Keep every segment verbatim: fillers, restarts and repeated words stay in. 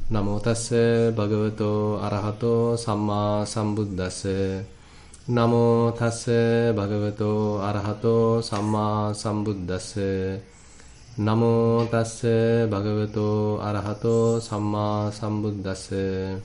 Namo tassa bhagavato arahato samma sambuddhassa. Namo tassa bhagavato arahato samma sambuddhassa. Namo tassa bhagavato arahato samma sambuddhassa.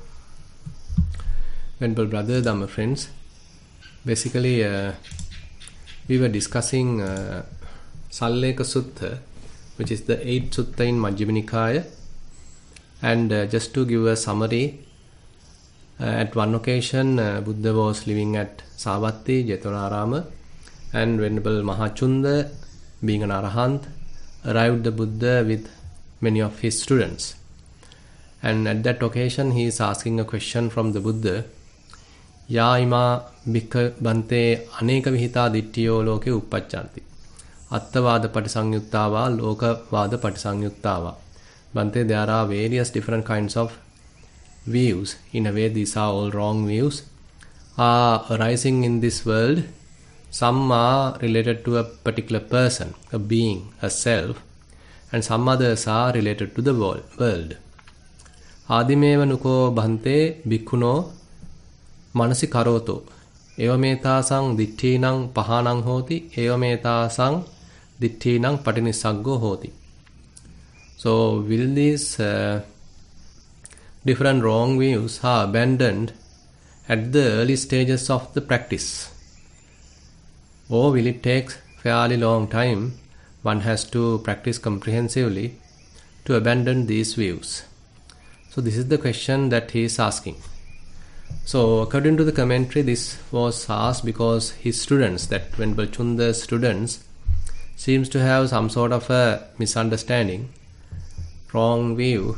Venerable brother, Dhamma friends, basically uh, we were discussing uh, Salleka Sutta, which is the eighth sutta in Majjhima Nikaya. And uh, just to give a summary, uh, at one occasion uh, Buddha was living at Savatthi, Jetonarama, and Venerable Mahachunda, being an Arahant, arrived the Buddha with many of his students. And at that occasion he is asking a question from the Buddha, Ya ima bhikka bante aneka vihita ditthiyo loke uppaccanti. Attavada patisangyuttava lokavada patisangyuttava. Bhante, there are various different kinds of views. In a way, these are all wrong views, are arising in this world. Some are related to a particular person, a being, a self, and some others are related to the world. Adimeva nuko bhante bhikkhuno manasi karoto evametasang ditthinang pahanang hoti evametasang ditthinang patinisaggo hoti. So, will these uh, different wrong views are abandoned at the early stages of the practice? Or will it take fairly long time, one has to practice comprehensively to abandon these views? So, this is the question that he is asking. So, according to the commentary, this was asked because his students, that Venerable Chunda's students, seems to have some sort of a misunderstanding, wrong view,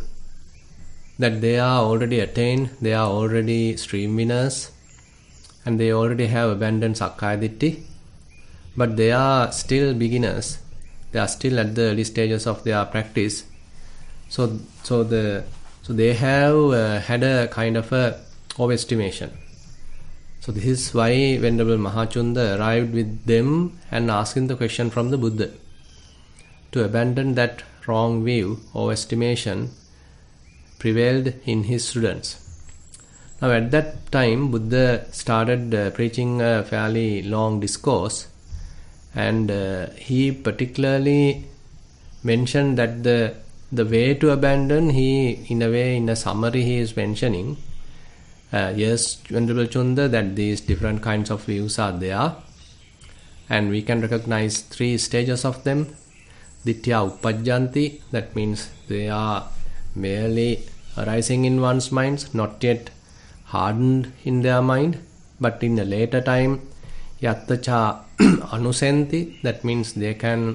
that they are already attained, they are already stream winners, and they already have abandoned Sakkaya Ditthi, but they are still beginners, they are still at the early stages of their practice. So, so the so they have uh, had a kind of a overestimation. So this is why Venerable Mahachunda arrived with them and asking the question from the Buddha to abandon that wrong view or estimation prevailed in his students. Now at that time Buddha started uh, preaching a fairly long discourse, and uh, he particularly mentioned that the the way to abandon, he in a way in a summary he is mentioning, uh, yes, Venerable Chunda, that these different kinds of views are there, and we can recognize three stages of them. Ditthiya uppajjanti, that means they are merely arising in one's mind, not yet hardened in their mind, but in a later time, yattacha anusenti, that means they can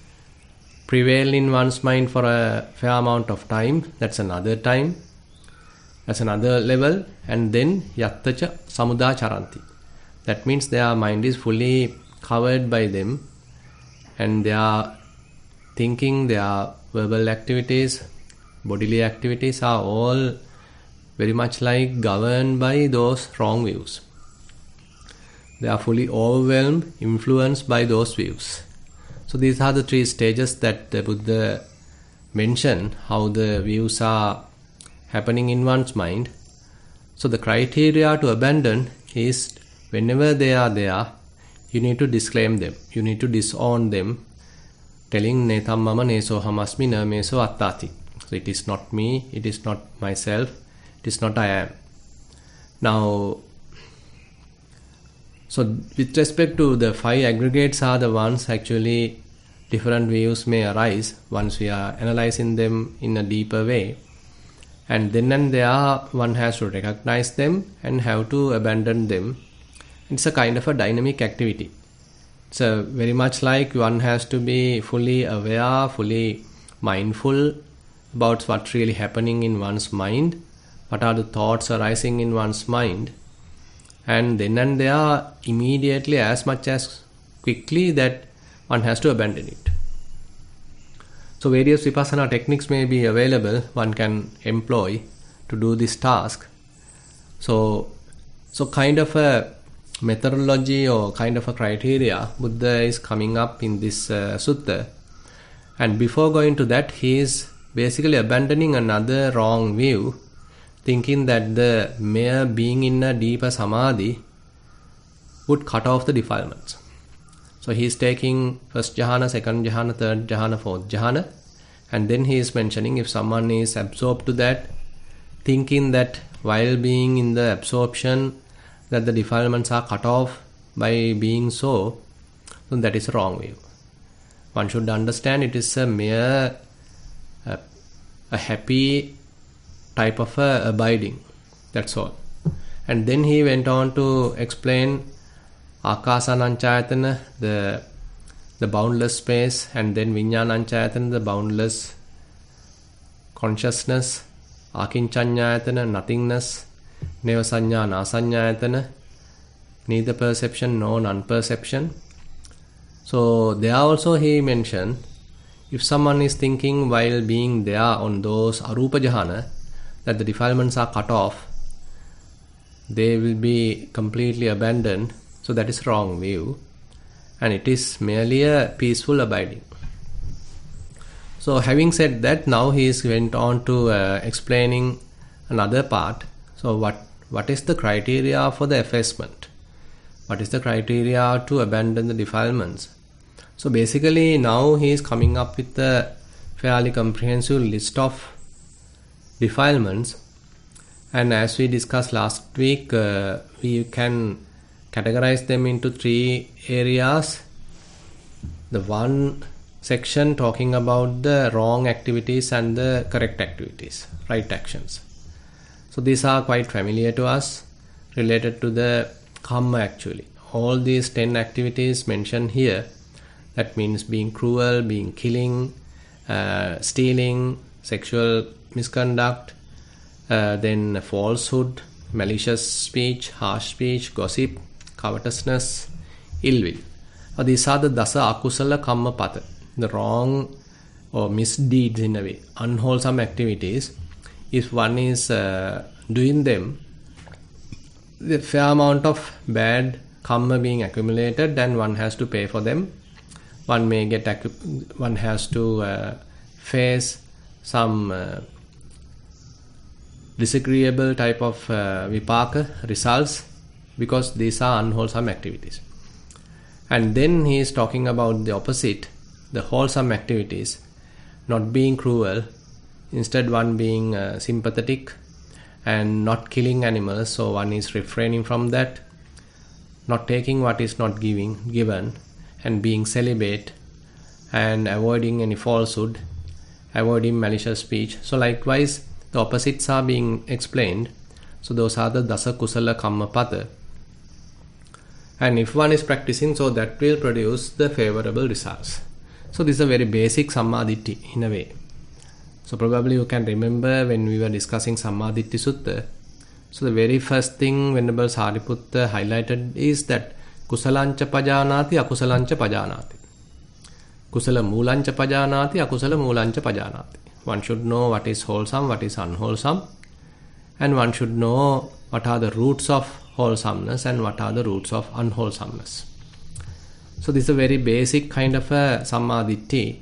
prevail in one's mind for a fair amount of time, that's another time, that's another level, and then yattacha samudacharanti, that means their mind is fully covered by them, and they are thinking, their verbal activities, bodily activities are all very much like governed by those wrong views. They are fully overwhelmed, influenced by those views. So these are the three stages that the Buddha mentioned, how the views are happening in one's mind. So the criteria to abandon is, whenever they are there, you need to disclaim them, you need to disown them, telling netam mama neso hamasmi na meso attati. So it is not me, it is not myself, it is not I am. Now, so with respect to the five aggregates are the ones actually different views may arise once we are analyzing them in a deeper way. And then and there one has to recognize them and have to abandon them. It's a kind of a dynamic activity. So very much like one has to be fully aware, fully mindful about what's really happening in one's mind, what are the thoughts arising in one's mind, and then and there immediately, as much as quickly, that one has to abandon it. So various vipassana techniques may be available, one can employ to do this task. So, so kind of a methodology or kind of a criteria Buddha is coming up in this uh, sutta. And before going to that, he is basically abandoning another wrong view, thinking that the mere being in a deeper samadhi would cut off the defilements. So he is taking first jhana, second jhana, third jhana, fourth jhana, and then he is mentioning if someone is absorbed to that, thinking that while being in the absorption that the defilements are cut off by being so, then that is a wrong view. One should understand it is a mere a, a happy type of a abiding, that's all. And then he went on to explain Akasananchayatana, the the boundless space, and then Vijnananchayatana, the boundless consciousness, Akinchanyayatana, nothingness, Nevasanya, Nasanyayatana, neither perception nor non-perception. So there also he mentioned, if someone is thinking while being there on those Arupa Jhana, that the defilements are cut off, they will be completely abandoned. So that is wrong view, and it is merely a peaceful abiding. So having said that, now he is went on to uh, explaining another part. So what what is the criteria for the effacement? What is the criteria to abandon the defilements? So basically now he is coming up with a fairly comprehensive list of defilements, and as we discussed last week, uh, we can categorize them into three areas. The one section talking about the wrong activities and the correct activities, right actions. So these are quite familiar to us, related to the karma actually. All these ten activities mentioned here, that means being cruel, being killing, uh, stealing, sexual misconduct, uh, then falsehood, malicious speech, harsh speech, gossip, covetousness, ill will. Uh, these are the dasa akusala kamma pata, the wrong or misdeeds in a way, unwholesome activities. If one is uh, doing them, the fair amount of bad karma being accumulated, then one has to pay for them. One may get, acu- one has to uh, face some uh, disagreeable type of uh, vipaka results, because these are unwholesome activities. And then he is talking about the opposite, the wholesome activities, not being cruel, instead one being uh, sympathetic and not killing animals, so one is refraining from that, not taking what is not giving given, and being celibate, and avoiding any falsehood, avoiding malicious speech. So likewise the opposites are being explained. So those are the dasa kusala kamma pada. And if one is practicing, so that will produce the favorable results. So this is a very basic Sammaditthi in a way. So probably you can remember when we were discussing Sammaditthi Sutta. So the very first thing Venerable Sariputta highlighted is that Kusalancha pajanati, akusalancha pajanati. Kusala moolancha pajanati, akusala moolancha pajanati. One should know what is wholesome, what is unwholesome, and one should know what are the roots of wholesomeness and what are the roots of unwholesomeness. So this is a very basic kind of a Sammaditthi.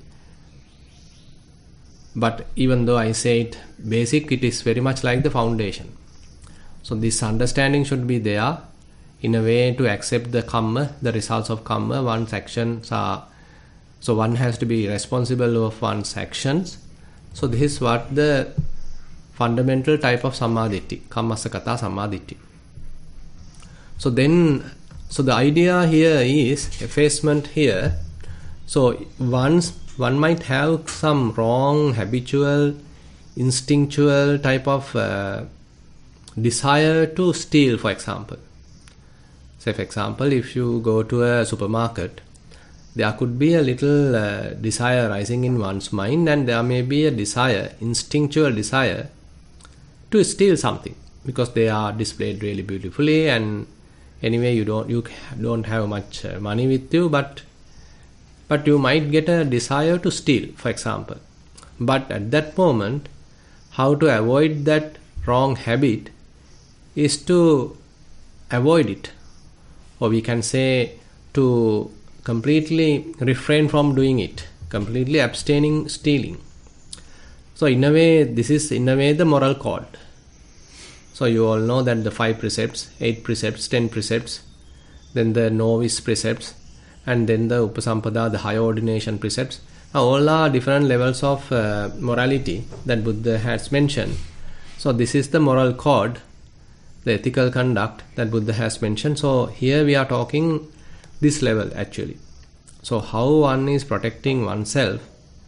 But even though I say it basic, it is very much like the foundation. So this understanding should be there in a way to accept the karma, the results of karma. One's actions are, so one has to be responsible of one's actions. So this is what the fundamental type of Sammaditthi, Kammasakata Sammaditthi. So then, so the idea here is effacement here. So once one might have some wrong, habitual, instinctual type of uh, desire to steal, for example. Say for example, if you go to a supermarket, there could be a little uh, desire rising in one's mind, and there may be a desire, instinctual desire, to steal something because they are displayed really beautifully, and anyway you don't you don't have much uh, money with you, but but you might get a desire to steal, for example. But at that moment, how to avoid that wrong habit is to avoid it, or we can say to completely refrain from doing it, completely abstaining stealing. So in a way, this is in a way the moral code. So you all know that the five precepts, eight precepts, ten precepts, then the novice precepts, and then the Upasampada, the higher ordination precepts. Now all are different levels of uh, morality that Buddha has mentioned. So this is the moral code, the ethical conduct that Buddha has mentioned. So here we are talking this level actually. So how one is protecting oneself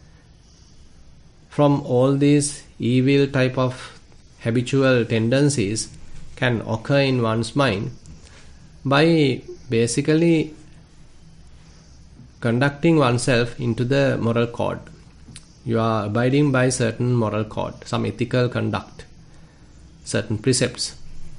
from all these evil type of habitual tendencies can occur in one's mind by basically conducting oneself into the moral code. You are abiding by certain moral code, some ethical conduct, certain precepts.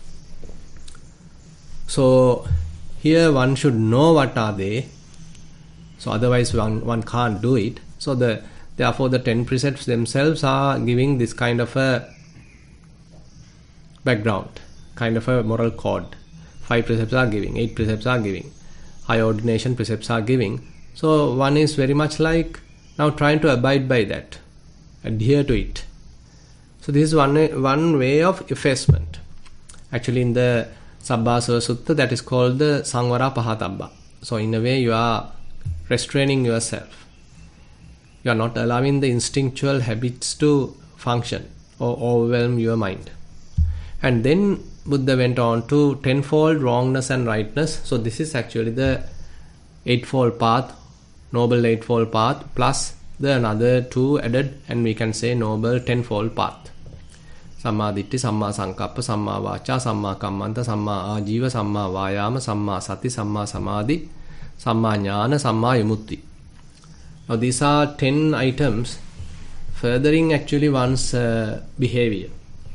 So here one should know what are they. So otherwise one, one can't do it. So the therefore the ten precepts themselves are giving this kind of a background, kind of a moral code. Five precepts are giving, eight precepts are giving, high ordination precepts are giving. So one is very much like now trying to abide by that, adhere to it. So this is one, one way of effacement. Actually in the Sabbasava Sutta that is called the Samvara Pahatabba. So in a way you are restraining yourself. You are not allowing the instinctual habits to function or overwhelm your mind. And then Buddha went on to tenfold wrongness and rightness. So this is actually the eightfold path, noble eightfold path, plus the another two added, and we can say noble tenfold path. Samma Ditti, Samma Sankappa, Samma Vacha, Samma Kammanta, Samma Ajiva, Samma Vayama, Samma Sati, Samma Samadhi, Samma Jnana, Samma Vimutti. Now these are ten items furthering actually one's uh, behavior.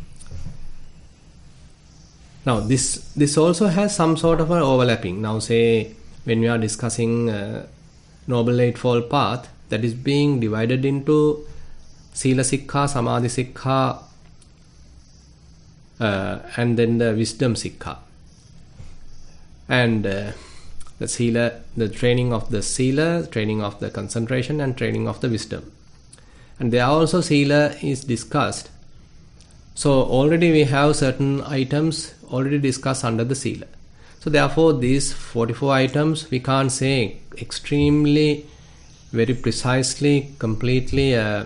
Now this this also has some sort of an overlapping. Now say when we are discussing uh, Noble Eightfold Path, that is being divided into Sila Sikha, Samadhi Sikha, uh, and then the Wisdom Sikha. And uh, the Sila, the training of the Sila, training of the concentration, and training of the wisdom. And there also Sila is discussed. So already we have certain items already discussed under the Sila. So therefore these forty-four items we can't say extremely, very precisely, completely uh,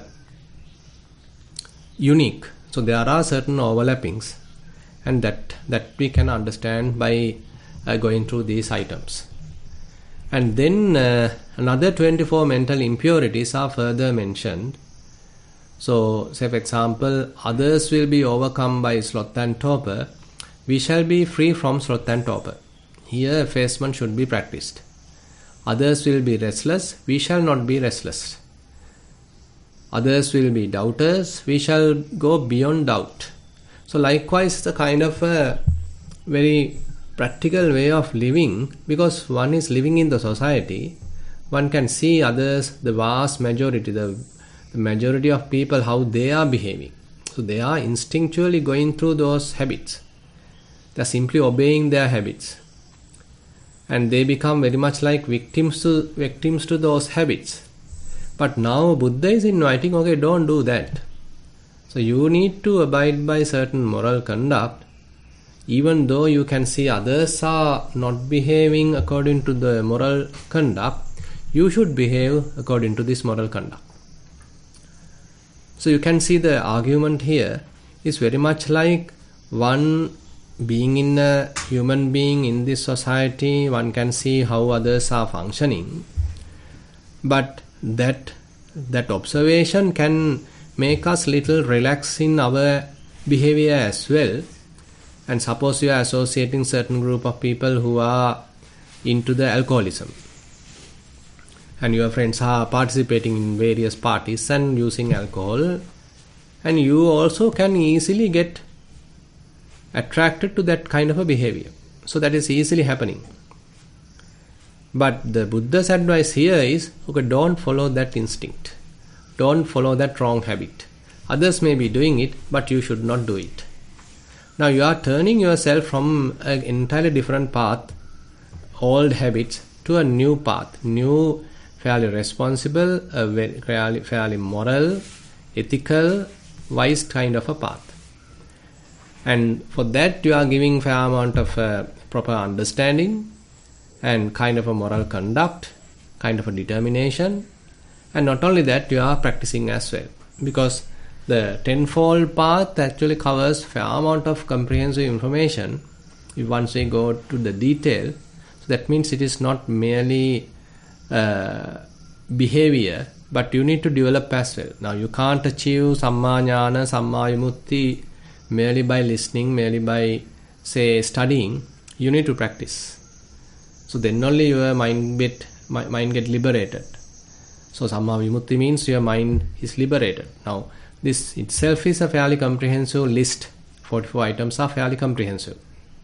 unique. So there are certain overlappings, and that, that we can understand by uh, going through these items. And then uh, another twenty-four mental impurities are further mentioned. So say for example, others will be overcome by sloth and torpor. We shall be free from sloth and torpor. Here effacement should be practiced. Others will be restless. We shall not be restless. Others will be doubters. We shall go beyond doubt. So likewise the kind of a very practical way of living, because one is living in the society, one can see others, the vast majority, the, the majority of people, how they are behaving. So they are instinctually going through those habits. They are simply obeying their habits. And they become very much like victims to, victims to those habits. But now Buddha is inviting, okay, don't do that. So you need to abide by certain moral conduct. Even though you can see others are not behaving according to the moral conduct, you should behave according to this moral conduct. So you can see the argument here is very much like one being in a human being in this society, one can see how others are functioning. But that, that observation can make us little relax in our behavior as well. And suppose you are associating certain group of people who are into the alcoholism, and your friends are participating in various parties and using alcohol, and you also can easily get attracted to that kind of a behavior. So that is easily happening. But the Buddha's advice here is, okay, don't follow that instinct. Don't follow that wrong habit. Others may be doing it, but you should not do it. Now you are turning yourself from an entirely different path, old habits, to a new path, new, fairly responsible, a very, fairly, fairly moral, ethical, wise kind of a path. And for that you are giving fair amount of uh, proper understanding and kind of a moral conduct, kind of a determination. And not only that, you are practicing as well. Because the tenfold path actually covers fair amount of comprehensive information. If once we go to the detail, so that means it is not merely uh, behavior, but you need to develop as well. Now you can't achieve Samma Jnana, Samma Vimutti merely by listening, merely by, say, studying. You need to practice. So then only your mind get, mind get liberated. So Samma Vimutti means your mind is liberated. Now this itself is a fairly comprehensive list. forty-four items are fairly comprehensive.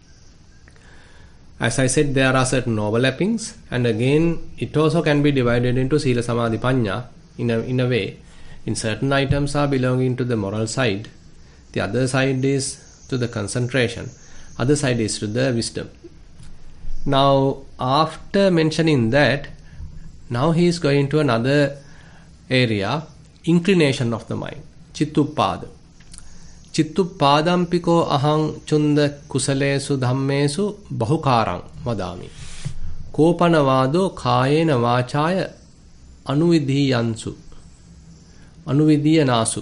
As I said, there are certain overlappings, and again it also can be divided into Sila Samadhi Panya in a, in a way. In certain items are belonging to the moral side, the other side is to the concentration, other side is to the wisdom. Now after mentioning that, now he is going to another area, inclination of the mind, Chittupada. Chittuppadampiko ahang chunda kusalesu dhammesu bahukarang vadami. Kopanavado kayena vachaya anuvidhiyansu. Anuvidhiyanasu.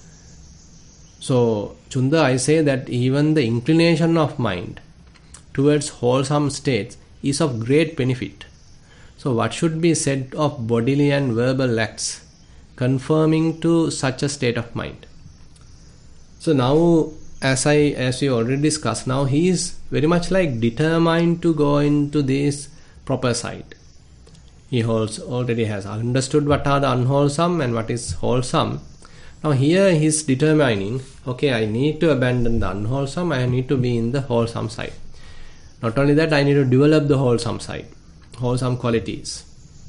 So, Chunda, I say that even the inclination of mind towards wholesome states is of great benefit. So, what should be said of bodily and verbal acts confirming to such a state of mind? So now, as I as we already discussed, now he is very much like determined to go into this proper side. He holds, already has understood what are the unwholesome and what is wholesome. Now here he is determining, okay, I need to abandon the unwholesome, I need to be in the wholesome side. Not only that, I need to develop the wholesome side, wholesome qualities.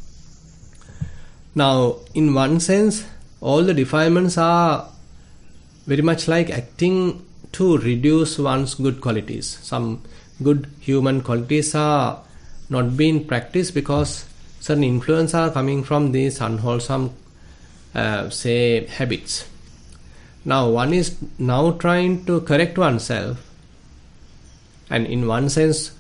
Now, in one sense, all the defilements are very much like acting to reduce one's good qualities. Some good human qualities are not being practiced because certain influence are coming from these unwholesome, uh, say, habits. Now, one is now trying to correct oneself, and in one sense,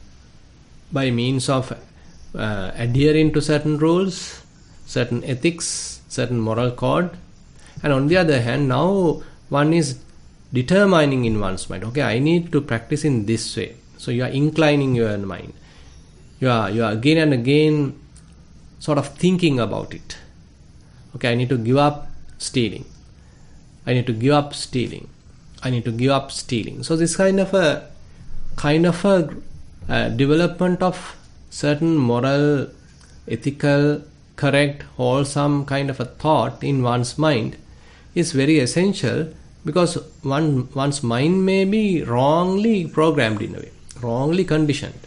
by means of uh, adhering to certain rules, certain ethics, certain moral code, and on the other hand, now one is determining in one's mind, okay, I need to practice in this way. So you are inclining your mind. You are, you are again and again sort of thinking about it. Okay, I need to give up stealing. I need to give up stealing. I need to give up stealing. So this kind of a kind of a uh, development of certain moral, ethical, correct, wholesome kind of a thought in one's mind is very essential, because one one's mind may be wrongly programmed in a way, wrongly conditioned.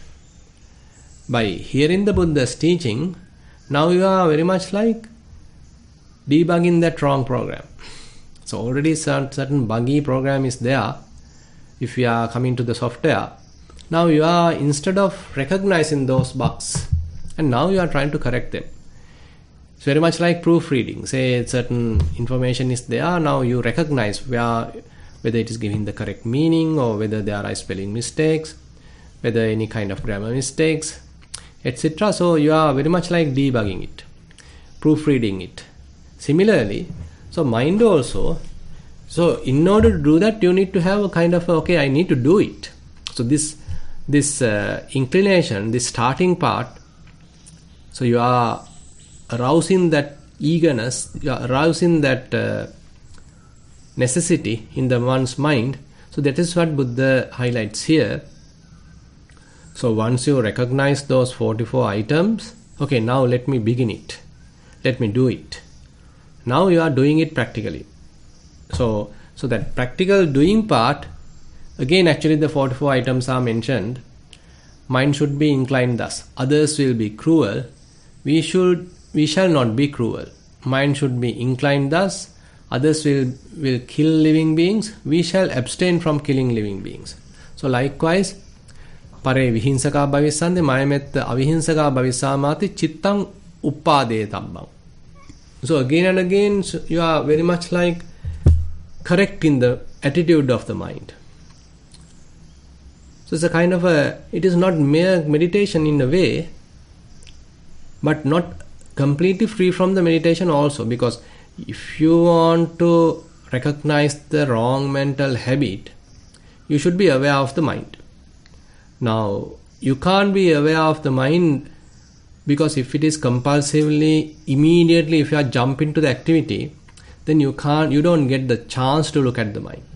By hearing the Buddha's teaching, now you are very much like debugging that wrong program. So already certain buggy program is there. If you are coming to the software, now you are, instead of recognizing those bugs, and now you are trying to correct them. It's very much like proofreading. Say certain information is there, now you recognize where, whether it is giving the correct meaning or whether there are spelling mistakes, whether any kind of grammar mistakes, et cetera. So you are very much like debugging it, proofreading it. Similarly, so mind also, so in order to do that, you need to have a kind of, a, okay, I need to do it. So this, this uh, inclination, this starting part, so you are arousing that eagerness, you are arousing that uh, necessity in the one's mind. So that is what Buddha highlights here. So once you recognize those forty-four items, okay, now let me begin it. Let me do it. Now you are doing it practically. So, so that practical doing part, again actually the forty-four items are mentioned. Mind should be inclined thus. Others will be cruel. We should We shall not be cruel. Mind should be inclined thus. Others will, will kill living beings. We shall abstain from killing living beings. So likewise, pare vihinsaka bhavisande mayametta avihinsaka bhavisamati chittang uppade tabbang. So again and again, you are very much like correcting the attitude of the mind. So it's a kind of a, it is not mere meditation in a way, but not completely free from the meditation also, because if you want to recognize the wrong mental habit, you should be aware of the mind. Now, you can't be aware of the mind because if it is compulsively, immediately, if you are jump into the activity, then you can't, you don't get the chance to look at the mind.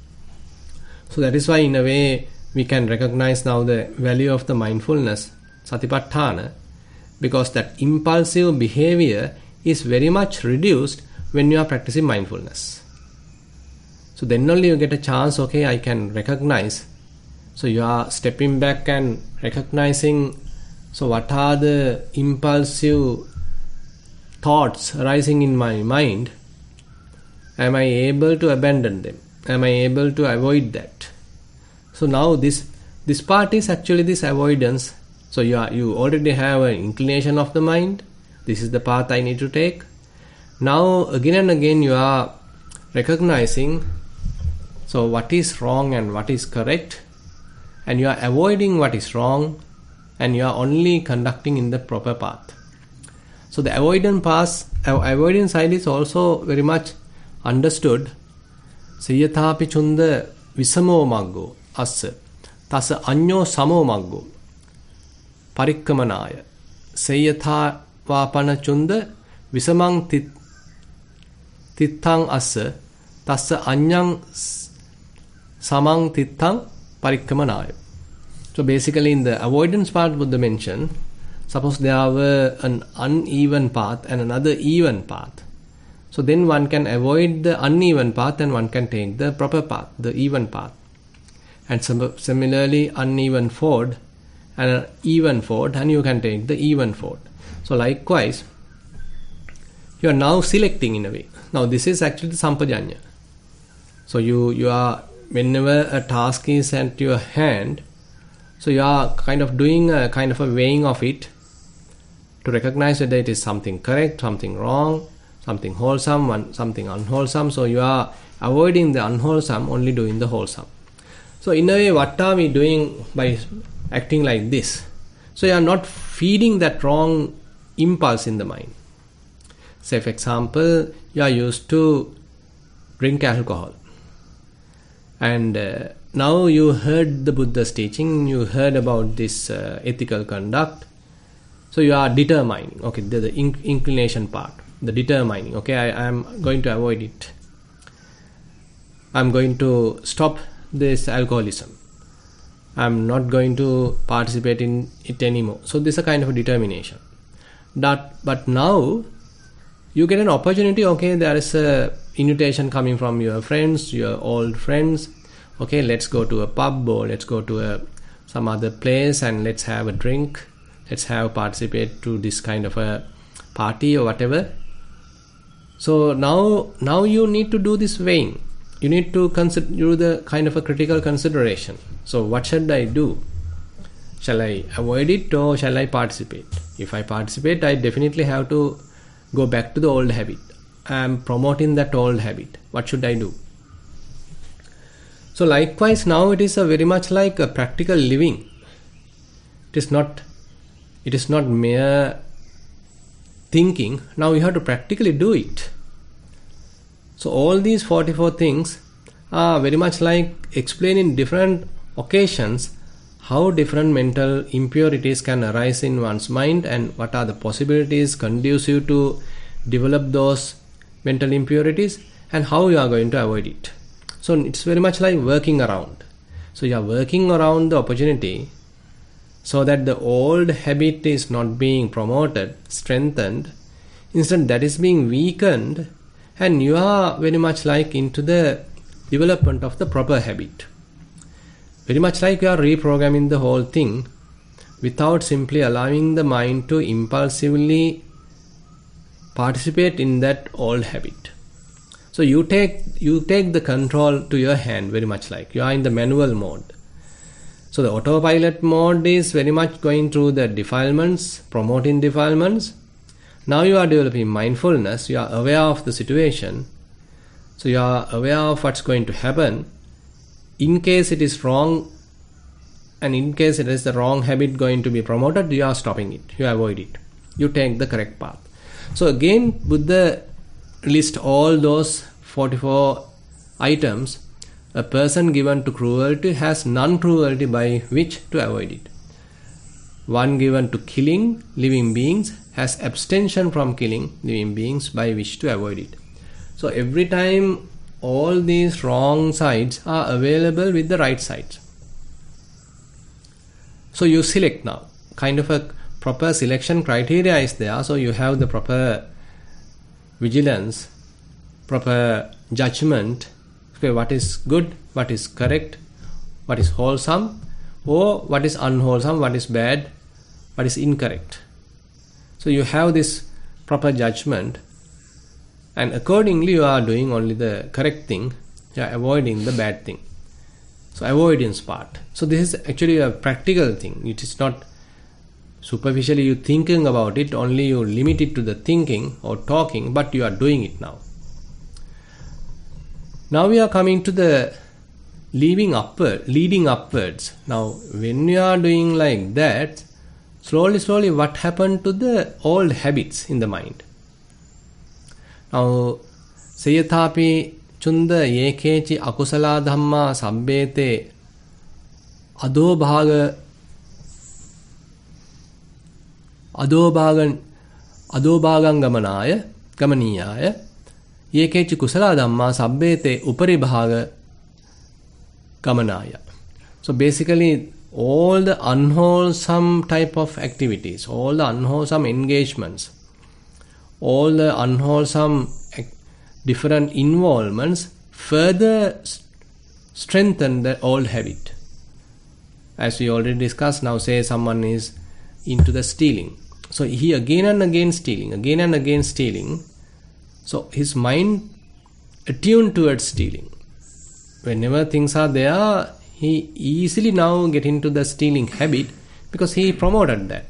So that is why in a way we can recognize now the value of the mindfulness, Satipatthana, because that impulsive behavior is very much reduced when you are practicing mindfulness. So then only you get a chance, okay, I can recognize. So you are stepping back and recognizing, so what are the impulsive thoughts arising in my mind? Am I able to abandon them? Am I able to avoid that? So now this this part is actually this avoidance. So you are, you already have an inclination of the mind. This is the path I need to take. Now again and again you are recognizing, so what is wrong and what is correct, and you are avoiding what is wrong, and you are only conducting in the proper path. So the avoidance path, avoidance side is also very much understood. Seyathapi chunda visamo maggo assa tasa anyo samo maggo parikkamanaya seyatha vapana chunda visamang tit tittang assa tassa anyang samang tittang parikkamanaya. So basically in the avoidance part Buddha mentioned, suppose there were an uneven path and another even path. So then one can avoid the uneven path and one can take the proper path, the even path. And sim- similarly uneven ford and an even ford, and you can take the even ford. So likewise, you are now selecting in a way. Now this is actually the sampajanya. So you, you are, whenever a task is at your hand, so you are kind of doing a kind of a weighing of it to recognize whether it is something correct, something wrong, something wholesome, one, something unwholesome. So you are avoiding the unwholesome, only doing the wholesome. So in a way, what are we doing by acting like this? So you are not feeding that wrong impulse in the mind. Say for example, you are used to drink alcohol, and uh, now you heard the Buddha's teaching, you heard about this uh, ethical conduct. So you are determining, okay, the, the inc- inclination part, the determining, okay, I am going to avoid it. I am going to stop this alcoholism. I am not going to participate in it anymore. So this is a kind of a determination. That, but now you get an opportunity, okay, there is a invitation coming from your friends, your old friends. Okay, let's go to a pub or let's go to a some other place and let's have a drink. Let's have participate to this kind of a party or whatever. So now, now you need to do this weighing. You need to consider do the kind of a critical consideration. So what should I do? Shall I avoid it or shall I participate? If I participate, I definitely have to go back to the old habit. I am promoting that old habit. What should I do? So likewise, now it is a very much like a practical living. It is not, it is not mere thinking. Now you have to practically do it. So all these forty-four things are very much like explaining different occasions how different mental impurities can arise in one's mind and what are the possibilities conducive to develop those mental impurities and how you are going to avoid it. So it's very much like working around. So you are working around the opportunity so that the old habit is not being promoted, strengthened. Instead, that is being weakened, and you are very much like into the development of the proper habit. Very much like you are reprogramming the whole thing without simply allowing the mind to impulsively participate in that old habit. So you take you take the control to your hand, very much like you are in the manual mode. So the autopilot mode is very much going through the defilements, promoting defilements. Now you are developing mindfulness, you are aware of the situation. So you are aware of what's going to happen. In case it is wrong, and in case it is the wrong habit going to be promoted, you are stopping it. You avoid it. You take the correct path. So again, Buddha list all those forty-four items. A person given to cruelty has non-cruelty by which to avoid it. One given to killing living beings has abstention from killing living beings by which to avoid it. So every time all these wrong sides are available with the right sides. So you select now. Kind of a proper selection criteria is there. So you have the proper vigilance, proper judgment. Okay, what is good, what is correct, what is wholesome, or what is unwholesome, what is bad, what is incorrect. So you have this proper judgment, and accordingly you are doing only the correct thing. You are avoiding the bad thing. So avoidance part. So this is actually a practical thing. It is not superficially you thinking about it, only you limit it to the thinking or talking, but you are doing it now. Now we are coming to the leading upward, leading upwards. Now when you are doing like that, slowly, slowly what happened to the old habits in the mind? Now, Sayathapi Chunda Yekechi Akusala Dhamma Sabbete Adobhaga Adobhagan Adobhagan Gamanaya Gamaniyaya Yekechi Kusala Dhamma Sabbete Uparibhaga Gamanaya. So basically all the unwholesome type of activities, all the unwholesome engagements, all the unwholesome different involvements further strengthen the old habit. As we already discussed, now say someone is into the stealing. So he again and again stealing, again and again stealing. So his mind attuned towards stealing. Whenever things are there, he easily now get into the stealing habit because he promoted that.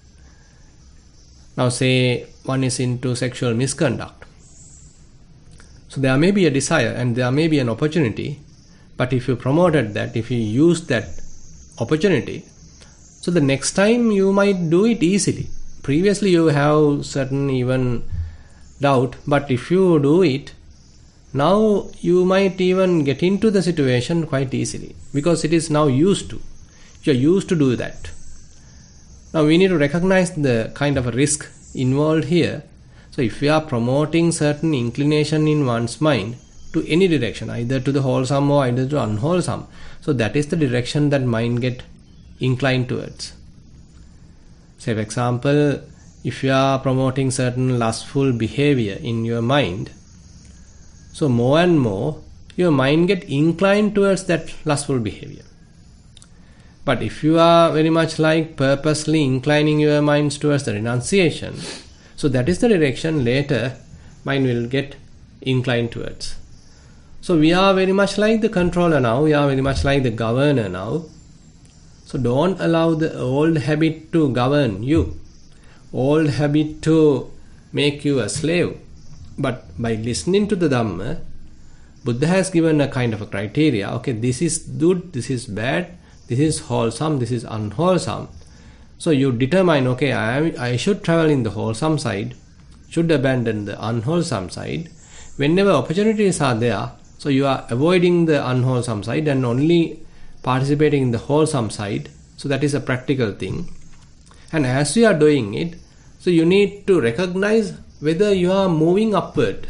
Now say one is into sexual misconduct. So there may be a desire and there may be an opportunity, but if you promoted that, if you use that opportunity, so the next time you might do it easily. Previously you have certain even doubt, but if you do it, now you might even get into the situation quite easily because it is now used to. You are used to do that. Now we need to recognize the kind of a risk involved here. So if we are promoting certain inclination in one's mind to any direction, either to the wholesome or either to unwholesome, so that is the direction that mind get inclined towards. Say for example, if you are promoting certain lustful behavior in your mind, so more and more your mind get inclined towards that lustful behavior. But if you are very much like purposely inclining your minds towards the renunciation, so that is the direction later mind will get inclined towards. So we are very much like the controller now, we are very much like the governor now. So don't allow the old habit to govern you, old habit to make you a slave. But by listening to the Dhamma, Buddha has given a kind of a criteria. Okay, this is good, this is bad, this is wholesome, this is unwholesome. So you determine, okay, I, am, I should travel in the wholesome side, should abandon the unwholesome side. Whenever opportunities are there, so you are avoiding the unwholesome side and only participating in the wholesome side. So that is a practical thing. And as you are doing it, so you need to recognize whether you are moving upward.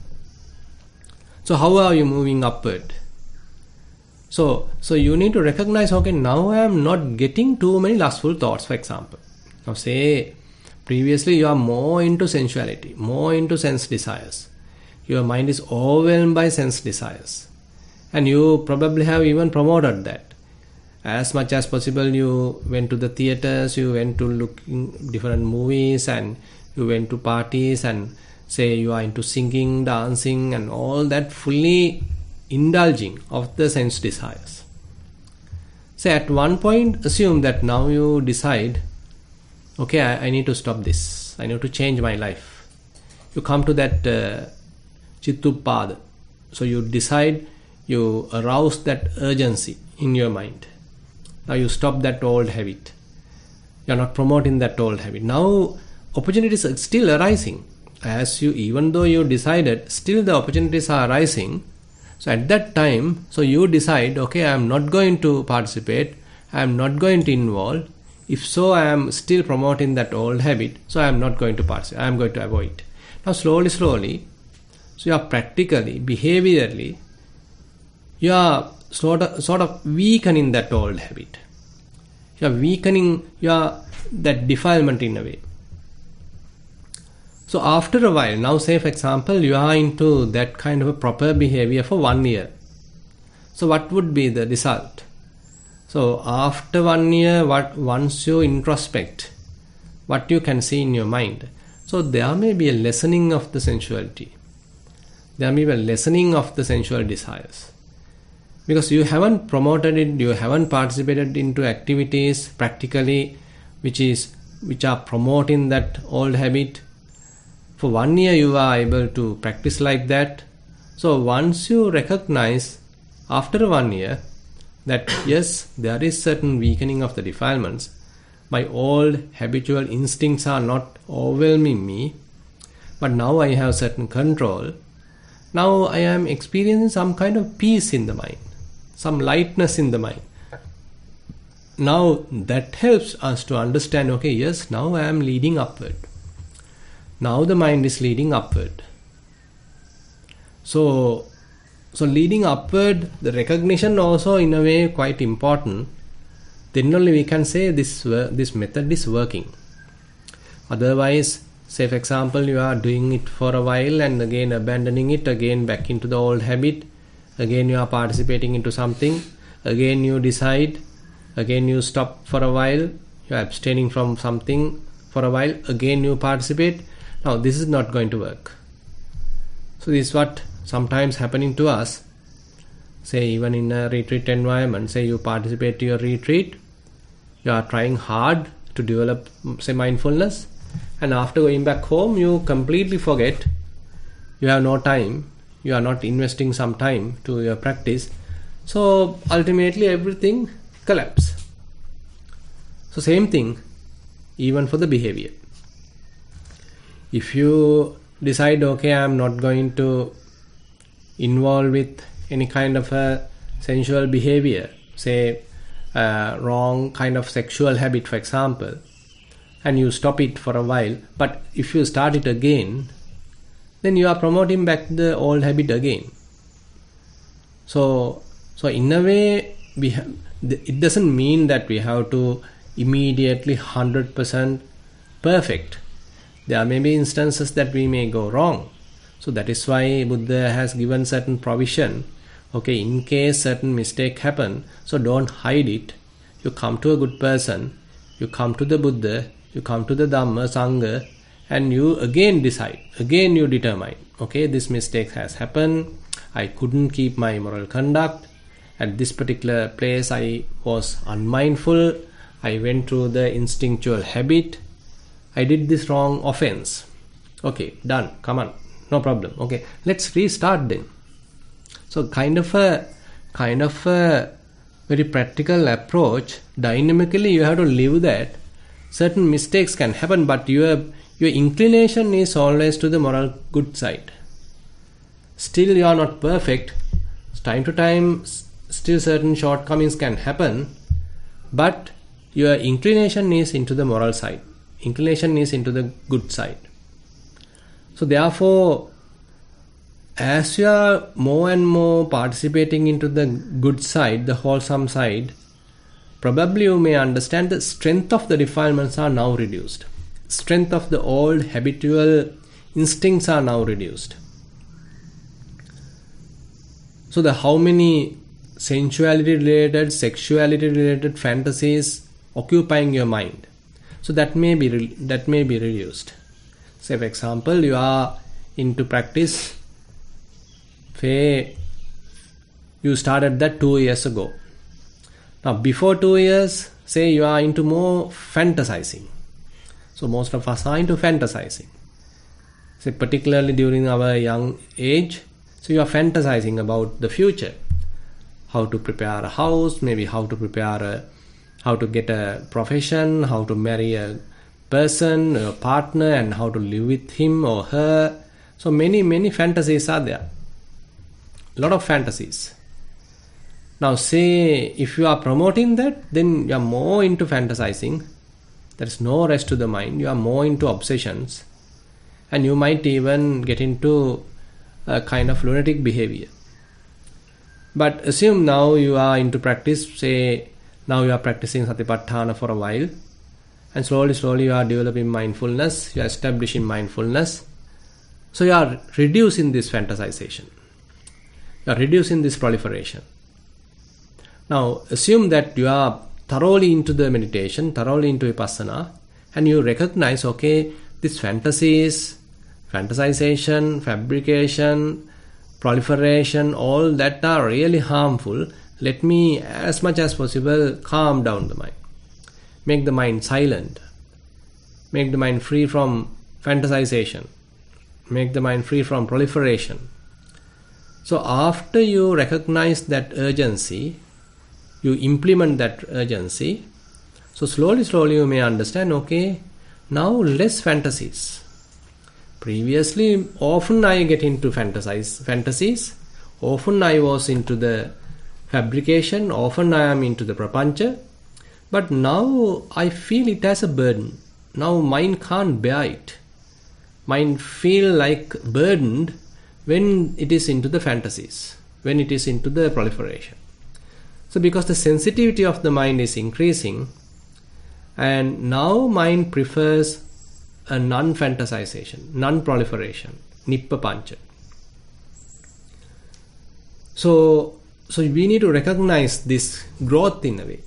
So how are you moving upward? So, so you need to recognize, okay, now I am not getting too many lustful thoughts, for example. Now say, previously you are more into sensuality, more into sense desires. Your mind is overwhelmed by sense desires. And you probably have even promoted that. As much as possible you went to the theaters, you went to looking different movies and you went to parties and say you are into singing, dancing and all that, fully indulging of the sense desires. Say at one point assume that now you decide, okay, I, I need to stop this, I need to change my life. You come to that uh, Chittuppada, so you decide, you arouse that urgency in your mind. Now you stop that old habit. You are not promoting that old habit. Now opportunities are still arising. As you, even though you decided, still the opportunities are arising. So at that time, so you decide, okay, I am not going to participate, I am not going to involve. If so, I am still promoting that old habit, so I am not going to participate, I am going to avoid. Now slowly, slowly, so you are practically, behaviorally, you are sort of, sort of weakening that old habit. You are weakening your, that defilement in a way. So after a while, now say for example, you are into that kind of a proper behavior for one year. So what would be the result? So after one year, what once you introspect, what you can see in your mind. So there may be a lessening of the sensuality. There may be a lessening of the sensual desires. Because you haven't promoted it, you haven't participated into activities practically which is which are promoting that old habit. For one year you are able to practice like that. So once you recognize after one year that yes, there is certain weakening of the defilements, my old habitual instincts are not overwhelming me, but now I have certain control. Now I am experiencing some kind of peace in the mind, some lightness in the mind. Now that helps us to understand, okay, yes, now I am leading upward. Now the mind is leading upward. So, so leading upward, the recognition also in a way quite important. Then only we can say this this method is working. Otherwise, say for example, you are doing it for a while and again abandoning it, again back into the old habit, again you are participating into something, again you decide, again you stop for a while, you are abstaining from something for a while, again you participate. Now this is not going to work. So this is what sometimes happening to us. Say even in a retreat environment, say you participate to your retreat, you are trying hard to develop say mindfulness, and after going back home you completely forget, you have no time, you are not investing some time to your practice. So ultimately everything collapses. So same thing even for the behavior. If you decide, okay, I am not going to involve with any kind of a sensual behavior, say uh, wrong kind of sexual habit for example, and you stop it for a while, but if you start it again, then you are promoting back the old habit again. So, so in a way, we have, it doesn't mean that we have to immediately one hundred percent perfect. There may be instances that we may go wrong. So that is why Buddha has given certain provision. Okay, in case certain mistake happen, so don't hide it. You come to a good person, you come to the Buddha, you come to the Dhamma, Sangha, and you again decide, again you determine, okay, this mistake has happened, I couldn't keep my moral conduct, at this particular place I was unmindful, I went through the instinctual habit, I did this wrong offense. Okay, done, come on, no problem. Okay, let's restart then. So kind of a kind of a very practical approach. Dynamically you have to live that. Certain mistakes can happen, but your your inclination is always to the moral good side. Still you are not perfect. Time to time still certain shortcomings can happen, but your inclination is into the moral side. Inclination is into the good side. So therefore, as you are more and more participating into the good side, the wholesome side, probably you may understand the strength of the defilements are now reduced. Strength of the old habitual instincts are now reduced. So the how many sensuality related, sexuality related fantasies occupying your mind, so that may be re- that may be reduced. Say for example, you are into practice, say you started that two years ago. Now before two years, say you are into more fantasizing. So most of us are into fantasizing. Say particularly during our young age, So you are fantasizing about the future. How to prepare a house, maybe how to prepare a, how to get a profession, how to marry a person, a partner, and how to live with him or her. So many, many fantasies are there. A lot of fantasies. Now say if you are promoting that, then you are more into fantasizing. There is no rest to the mind. You are more into obsessions. And you might even get into a kind of lunatic behavior. But assume now you are into practice. Say now you are practicing Satipatthana for a while. And slowly, slowly you are developing mindfulness. You are establishing mindfulness. So you are reducing this fantasization. You are reducing this proliferation. Now assume that you are thoroughly into the meditation, thoroughly into Vipassana, and you recognize, okay, this fantasies, fantasization, fabrication, proliferation, all that are really harmful. Let me, as much as possible, calm down the mind. Make the mind silent. Make the mind free from fantasization. Make the mind free from proliferation. So after you recognize that urgency, you implement that urgency. So slowly, slowly you may understand, okay, now less fantasies. Previously, often I get into fantasize, fantasies. Often I was into the fabrication. Often I am into the prapancha. But now I feel it as a burden. Now mind can't bear it. Mind feel like burdened when it is into the fantasies, when it is into the proliferation. So because the sensitivity of the mind is increasing, and now mind prefers a non-fantasization, non-proliferation, nippapancha. So, so we need to recognize this growth in a way.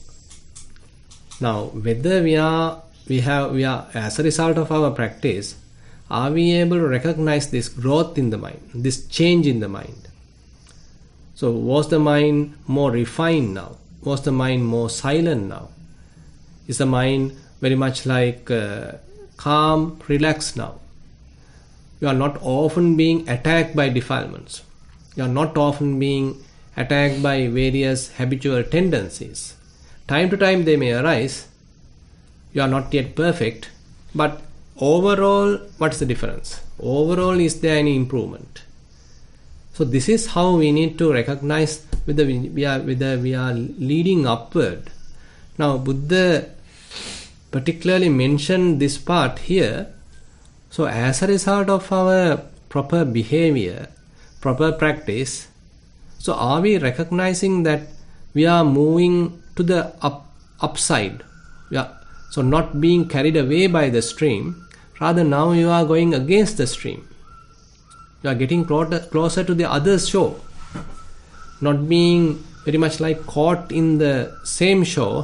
Now, whether we are, we have, we are, as a result of our practice, are we able to recognize this growth in the mind, this change in the mind? So, was the mind more refined now? Was the mind more silent now? Is the mind very much like uh, calm, relaxed now? You are not often being attacked by defilements. You are not often being attacked by various habitual tendencies. Time to time they may arise. You are not yet perfect, but overall, what is the difference? Overall, is there any improvement? So this is how we need to recognize whether we are whether we are leading upward. Now Buddha particularly mentioned this part here. So as a result of our proper behavior, proper practice, so are we recognizing that we are moving to the up upside? Yeah. So not being carried away by the stream, rather now you are going against the stream. You are getting closer to the other shore. Not being very much like caught in the same shore,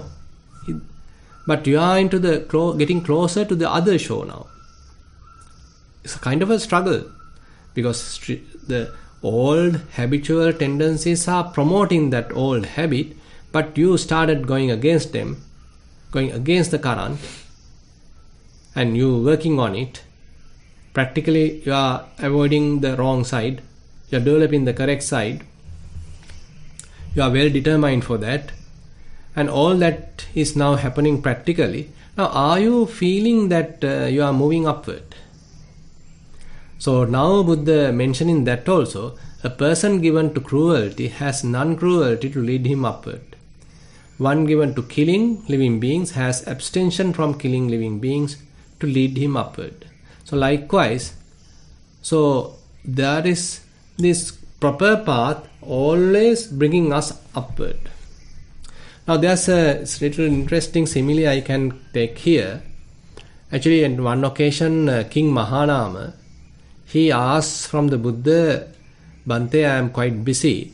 but you are into the getting closer to the other shore now. It's a kind of a struggle because the old habitual tendencies are promoting that old habit, but you started going against them, going against the current, and you working on it. Practically, you are avoiding the wrong side. You are developing the correct side. You are well determined for that. And all that is now happening practically. Now, are you feeling that uh, you are moving upward? So now Buddha mentioning that also, a person given to cruelty has non-cruelty to lead him upward. One given to killing living beings has abstention from killing living beings to lead him upward. So likewise, so there is this proper path always bringing us upward. Now there's a little interesting simile I can take here. Actually, on one occasion, uh, King Mahanama, he asks from the Buddha, Bhante, I am quite busy.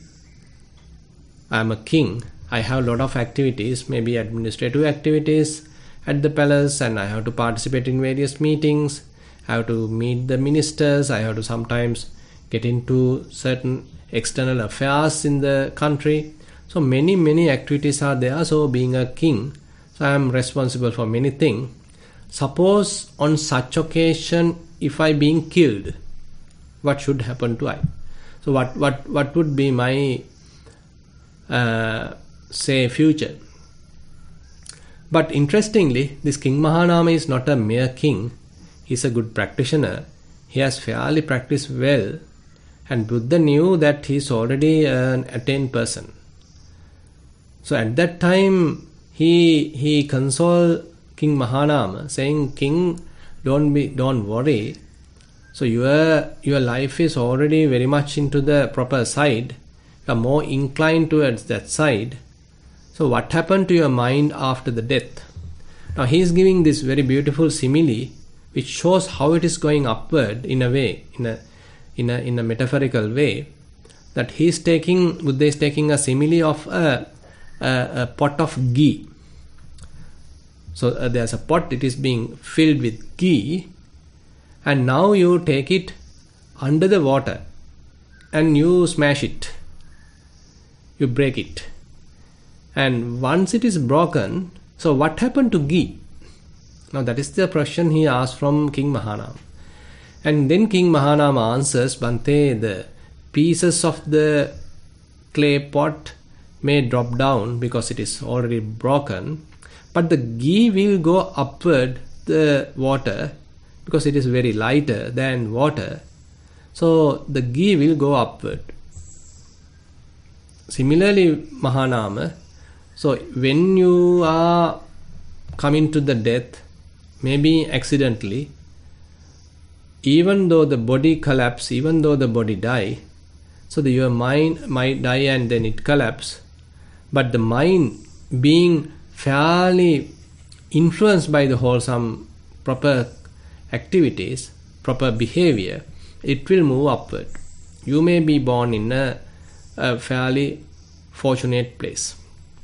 I am a king. I have a lot of activities, maybe administrative activities at the palace, and I have to participate in various meetings. I have to meet the ministers. I have to sometimes get into certain external affairs in the country. So many, many activities are there. So being a king, so I am responsible for many things. Suppose on such occasion, if I being killed, what should happen to I? So what what what would be my uh, say future? But interestingly, this King Mahanama is not a mere king. He's a good practitioner. He has fairly practiced well, and Buddha knew that he's already an attained person. So at that time, he he consoled King Mahanama, saying, "King, don't be, don't worry. So your your life is already very much into the proper side. You are more inclined towards that side. So what happened to your mind after the death?" Now he is giving this very beautiful simile, which shows how it is going upward in a way, in a in a in a metaphorical way. That he is taking, Buddha is taking a simile of a a, a pot of ghee. So uh, there's a pot, it is being filled with ghee, and now you take it under the water and you smash it, you break it, and once it is broken, so what happened to ghee? Now that is the question he asked from King Mahanama. And then King Mahanama answers, "Bhante, the pieces of the clay pot may drop down because it is already broken, but the ghee will go upward the water because it is very lighter than water. So the ghee will go upward." Similarly, Mahanama, so when you are coming to the death, maybe accidentally, even though the body collapse, even though the body die, so the, your mind might die and then it collapse, but the mind being fairly influenced by the wholesome proper activities, proper behavior, it will move upward. You may be born in a, a fairly fortunate place,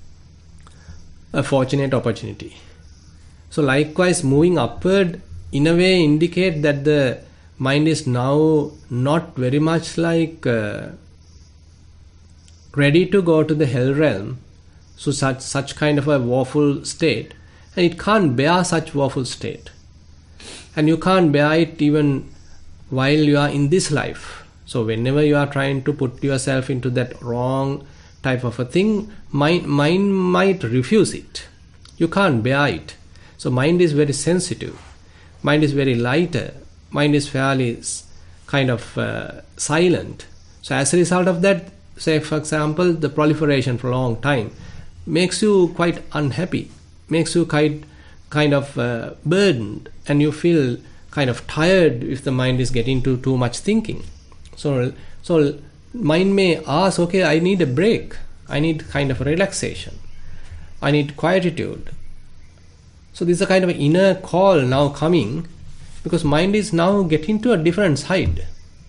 a fortunate opportunity. So likewise, moving upward in a way indicate that the mind is now not very much like uh, ready to go to the hell realm, so such such kind of a woeful state, and it can't bear such woeful state, and you can't bear it even while you are in this life. So whenever you are trying to put yourself into that wrong type of a thing, mind, mind might refuse it. You can't bear it. So mind is very sensitive, mind is very lighter, mind is fairly kind of uh, silent. So as a result of that, say for example, the proliferation for a long time makes you quite unhappy, makes you quite kind of uh, burdened, and you feel kind of tired if the mind is getting to too much thinking. So, so mind may ask, okay, I need a break, I need kind of a relaxation, I need quietude. So this is a kind of inner call now coming, because mind is now getting to a different side.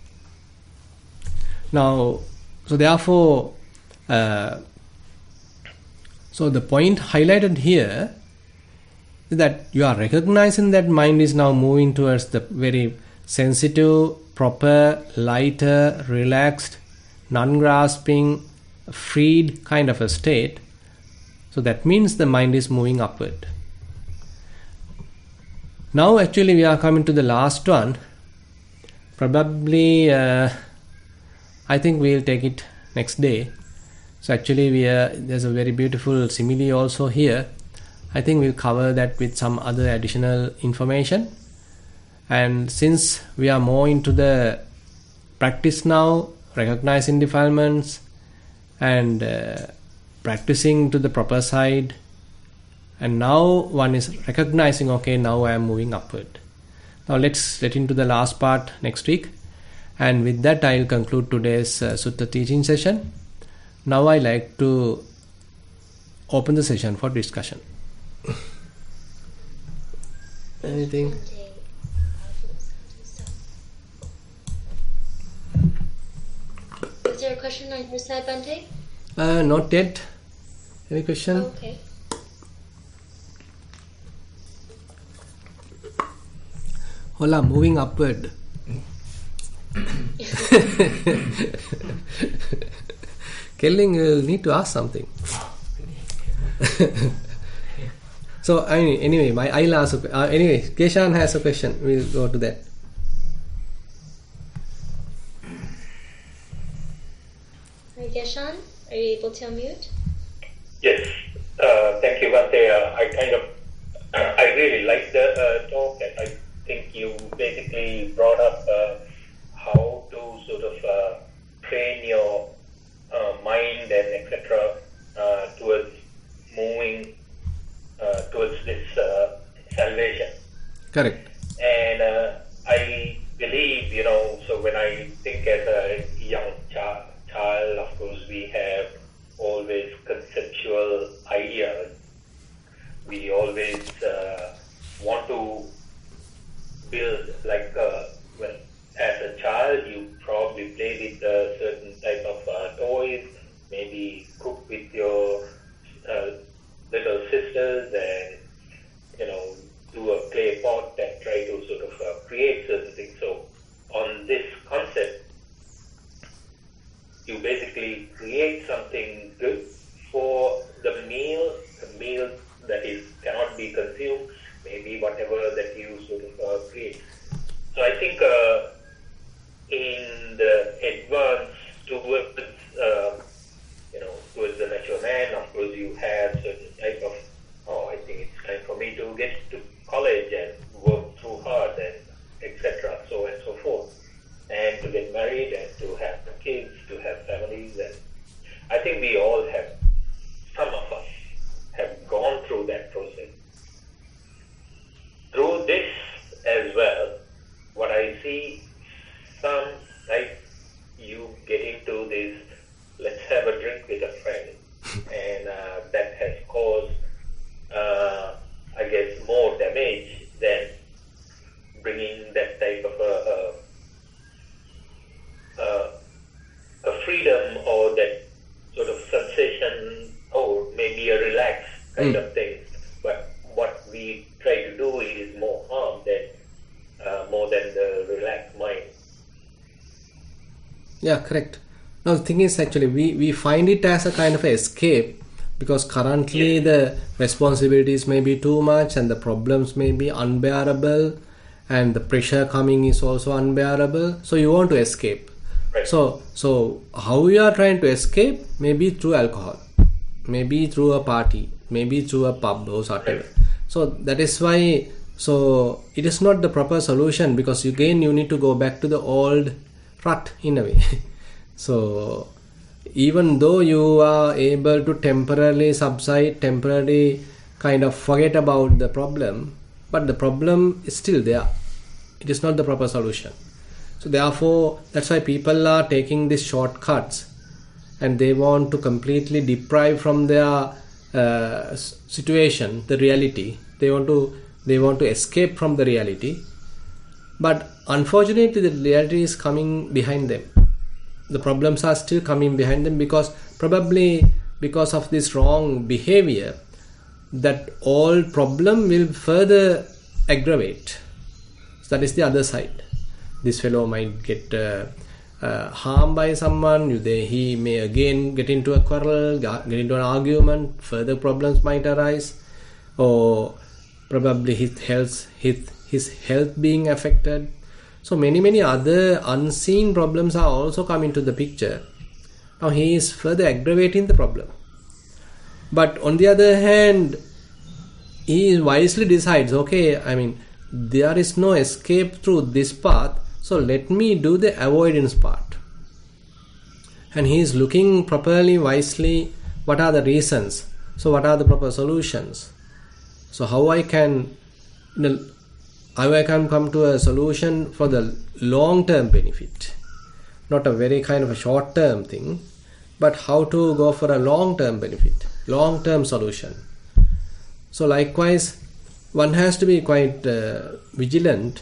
Now, so therefore, uh, so the point highlighted here is that you are recognizing that mind is now moving towards the very sensitive, proper, lighter, relaxed, non-grasping, freed kind of a state. So that means the mind is moving upward. Now actually we are coming to the last one. Probably uh, I think we'll take it next day. So actually we are, there's a very beautiful simile also here. I think we'll cover that with some other additional information. And since we are more into the practice now, recognizing defilements and uh, practicing to the proper side, and now one is recognizing, okay, now I am moving upward. Now let's get into the last part next week. And with that, I will conclude today's uh, Sutta teaching session. Now I like to open the session for discussion. Anything? Is there a question on your side, Bhante? Uh, not yet. Any question? Oh, okay. Hola, moving upward. Kelling will need to ask something. So I mean, anyway, my I'll ask. A, uh, anyway, Keshan has a question. We'll go to that. Yashan, are you able to unmute? Yes, uh, thank you, Bhante. Uh, I kind of, uh, I really like the uh, talk, and I think you basically brought up uh, how to sort of uh, train your uh, mind and et cetera uh, towards moving uh, towards this uh, salvation. Correct. And uh, I believe, you know, so when I think as a young child, child, of course, we have always conceptual ideas. We always uh, want to build, like, uh, when as a child, you probably play with a certain type of uh, toys, maybe cook with your uh, little sisters, and, you know, do a clay pot and try to sort of uh, create certain things. So on this concept, you basically create something good for the meal, the meal that is cannot be consumed, maybe whatever that you sort of uh, create. So I think uh, in the advance towards, uh, you know, towards the mature man, of course, you have certain type of, oh, I think it's time for me to get to college and work through hard and et cetera, so and so forth, and to get married and to have kids, to have families. And I think we all have, some of us have gone through that process. Through this as well, what I see, some, like you get into this, let's have a drink with a friend, and uh, that has caused, uh, I guess, more damage than bringing that type of a, a, a, a freedom or that sort of sensation, or maybe a relaxed kind mm. of thing. But what we try to do is more harm than uh, more than the relaxed mind. Yeah, correct. Now the thing is, actually, we, we find it as a kind of escape, because currently yes. the responsibilities may be too much and the problems may be unbearable and the pressure coming is also unbearable. So you want to escape. Right. So, so how you are trying to escape? Maybe through alcohol, maybe through a party, maybe through a pub or whatever. Right. So that is why, so it is not the proper solution, because again you need to go back to the old rut in a way. So even though you are able to temporarily subside, temporarily kind of forget about the problem, but the problem is still there. It is not the proper solution. So therefore, that's why people are taking these shortcuts, and they want to completely deprive from their uh, situation, the reality. They want to they want to escape from the reality, but unfortunately, the reality is coming behind them. The problems are still coming behind them, because probably because of this wrong behavior, that old problem will further aggravate. So that is the other side. This fellow might get uh, uh, harmed by someone. They, he may again get into a quarrel, get into an argument. Further problems might arise, or probably his health, his, his health being affected. So many, many other unseen problems are also coming to the picture. Now he is further aggravating the problem. But on the other hand, he wisely decides, okay, I mean, there is no escape through this path, so let me do the avoidance part. And he is looking properly, wisely, what are the reasons? So what are the proper solutions? So how I can, you know, how I can come to a solution for the long-term benefit, not a very kind of a short-term thing, but how to go for a long-term benefit, long-term solution. So likewise, one has to be quite uh, vigilant,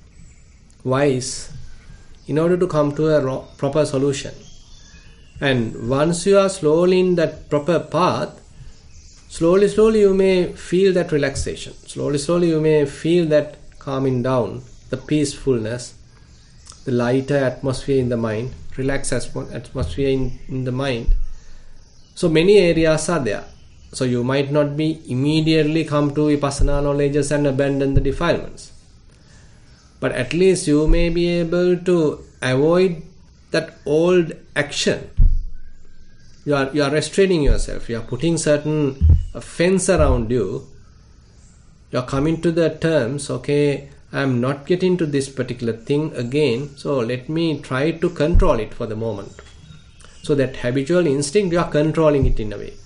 wise, in order to come to a ro- proper solution. And once you are slowly in that proper path, slowly, slowly you may feel that relaxation. Slowly, slowly you may feel that calming down, the peacefulness, the lighter atmosphere in the mind, relaxed atmosphere in, in the mind. So many areas are there. So you might not be immediately come to Vipassana knowledges and abandon the defilements. But at least you may be able to avoid that old action You are you are restraining yourself. You are putting certain a fence around you. You are coming to the terms, okay, I am not getting to this particular thing again, so let me try to control it for the moment. So that habitual instinct, you are controlling it in a way.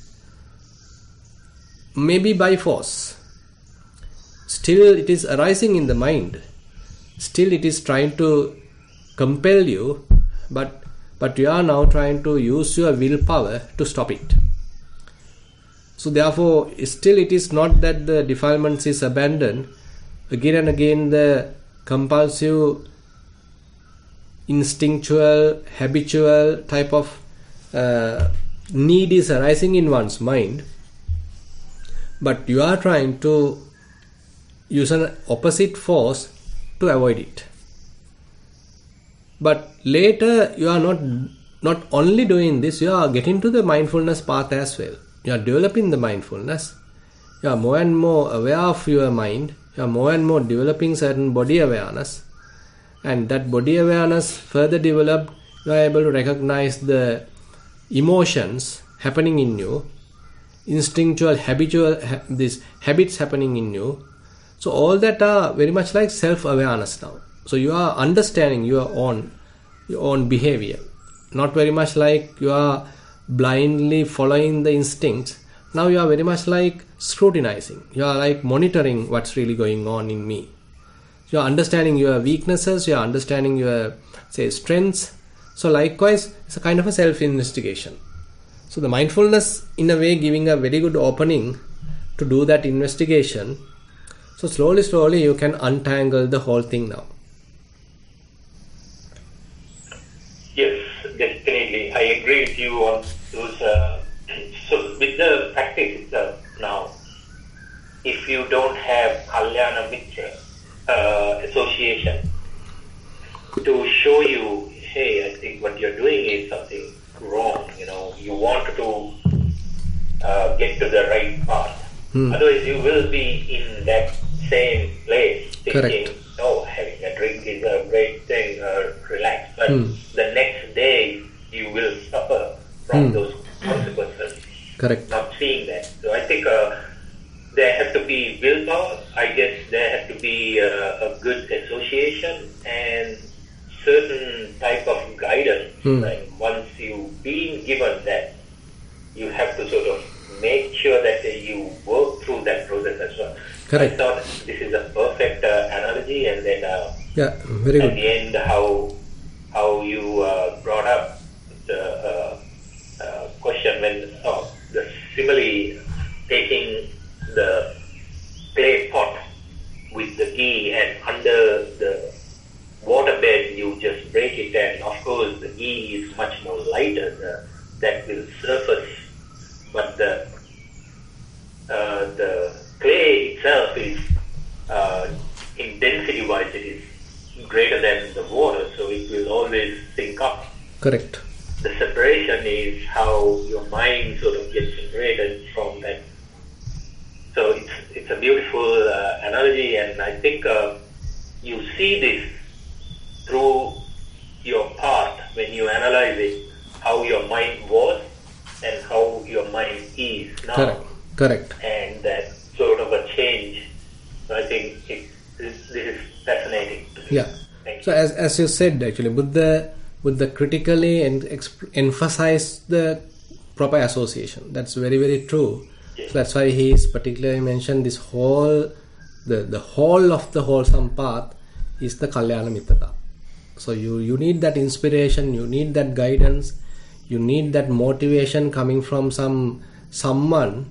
Maybe by force. Still it is arising in the mind. Still it is trying to compel you, but but you are now trying to use your willpower to stop it. So therefore, still it is not that the defilements is abandoned. Again and again the compulsive, instinctual, habitual type of uh, need is arising in one's mind. But you are trying to use an opposite force to avoid it. But later you are not not only doing this, you are getting to the mindfulness path as well. You are developing the mindfulness. You are more and more aware of your mind. You are more and more developing certain body awareness. And that body awareness further developed, you are able to recognize the emotions happening in you, instinctual, habitual, ha- these habits happening in you. So all that are very much like self-awareness now. So you are understanding your own, your own behavior. Not very much like you are blindly following the instincts. Now you are very much like scrutinizing. You are like monitoring what's really going on in me. You are understanding your weaknesses. You are understanding your, say, strengths. So likewise, it's a kind of a self-investigation. So the mindfulness, in a way, giving a very good opening to do that investigation. So slowly, slowly, you can untangle the whole thing now. Yes, definitely. I agree with you on those. Uh, so with the practice itself now, if you don't have Kalyana Mitra uh, association to show you, hey, I think what you're doing is something wrong, you know, you want to uh, get to the right path. Hmm. Otherwise, you will be in that same place thinking, correct, oh, having a drink is a great thing, uh, relax. But hmm. the next day, you will suffer from hmm. those consequences. Correct. Not seeing that. So I think uh, there has to be willpower. I guess there has to be uh, a good association and certain type of guidance. Hmm. Like once you've been given that, you have to sort of make sure that uh, you work through that process as well. Correct. I thought this is a perfect uh, analogy, and then uh, yeah, very at good. the end, how how you uh, brought up the uh, uh, question when oh, the simile, taking the clay pot with the ghee and under the water bed you just break it, and of course the ghee is much more lighter, the, that will surface, but the uh, the clay itself is uh, in density wise it is greater than the water, so it will always sink up. Correct. The separation is how your mind sort of gets separated from that. So it's it's a beautiful uh, analogy, and I think uh, you see this through your past when you analyze it, how your mind was and how your mind is now. Correct. Correct. And that sort of a change. So I think it, this, this is fascinating. Yeah. So as as you said, actually, Buddha Buddha critically and exp- emphasize the proper association. That's very very true. Yes. So that's why he is particularly mentioned this whole the the whole of the wholesome path is the Kalyana Mittata. So you you need that inspiration, you need that guidance, you need that motivation coming from some someone.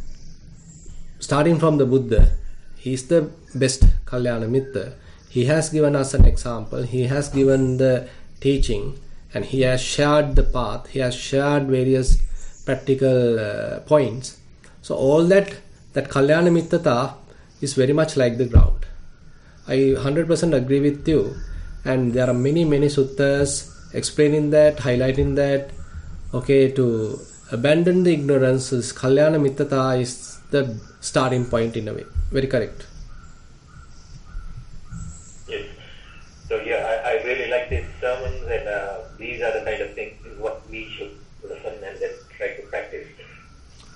Starting from the Buddha, he is the best Kalyana Mitta. He has given us an example, he has given the teaching, and he has shared the path, he has shared various practical uh, points. So all that, that Kalyana Mittata is very much like the ground. I one hundred percent agree with you, and there are many many suttas explaining that, highlighting that, okay, to abandon the ignorance, is Kalyana Mittata is the starting point in a way. Very correct. Yes. So yeah, I, I really like these sermons, and uh, these are the kind of things what we should listen and then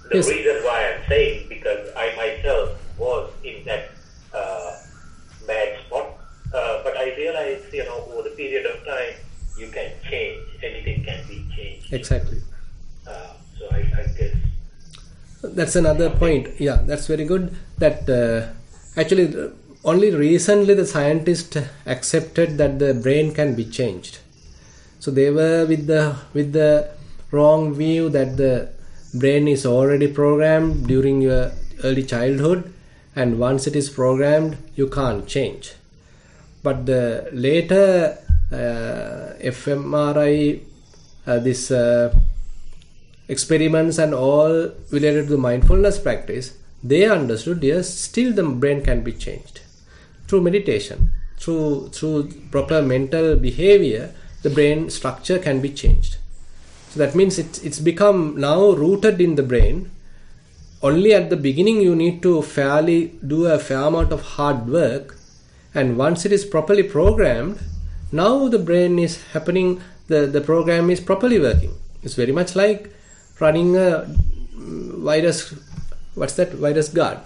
the Yes. reason why I'm saying, because I myself was in that uh, bad spot, uh, but I realized, you know, over the period of time, you can change. Anything can be changed. Exactly. Uh, so I, I guess. That's another point. Yeah, that's very good. That uh, actually uh, only recently the scientists accepted that the brain can be changed. So they were with the with the wrong view that the brain is already programmed during your early childhood, and once it is programmed, you can't change. But the later uh, F M R I, uh, this. Uh, experiments and all related to the mindfulness practice, they understood, yes, still the brain can be changed through meditation, through through proper mental behavior. The brain structure can be changed. So that means it's it's become now rooted in the brain. Only at the beginning you need to fairly do a fair amount of hard work, and once it is properly programmed, now the brain is happening. The the program is properly working. It's very much like running a virus, what's that, virus guard?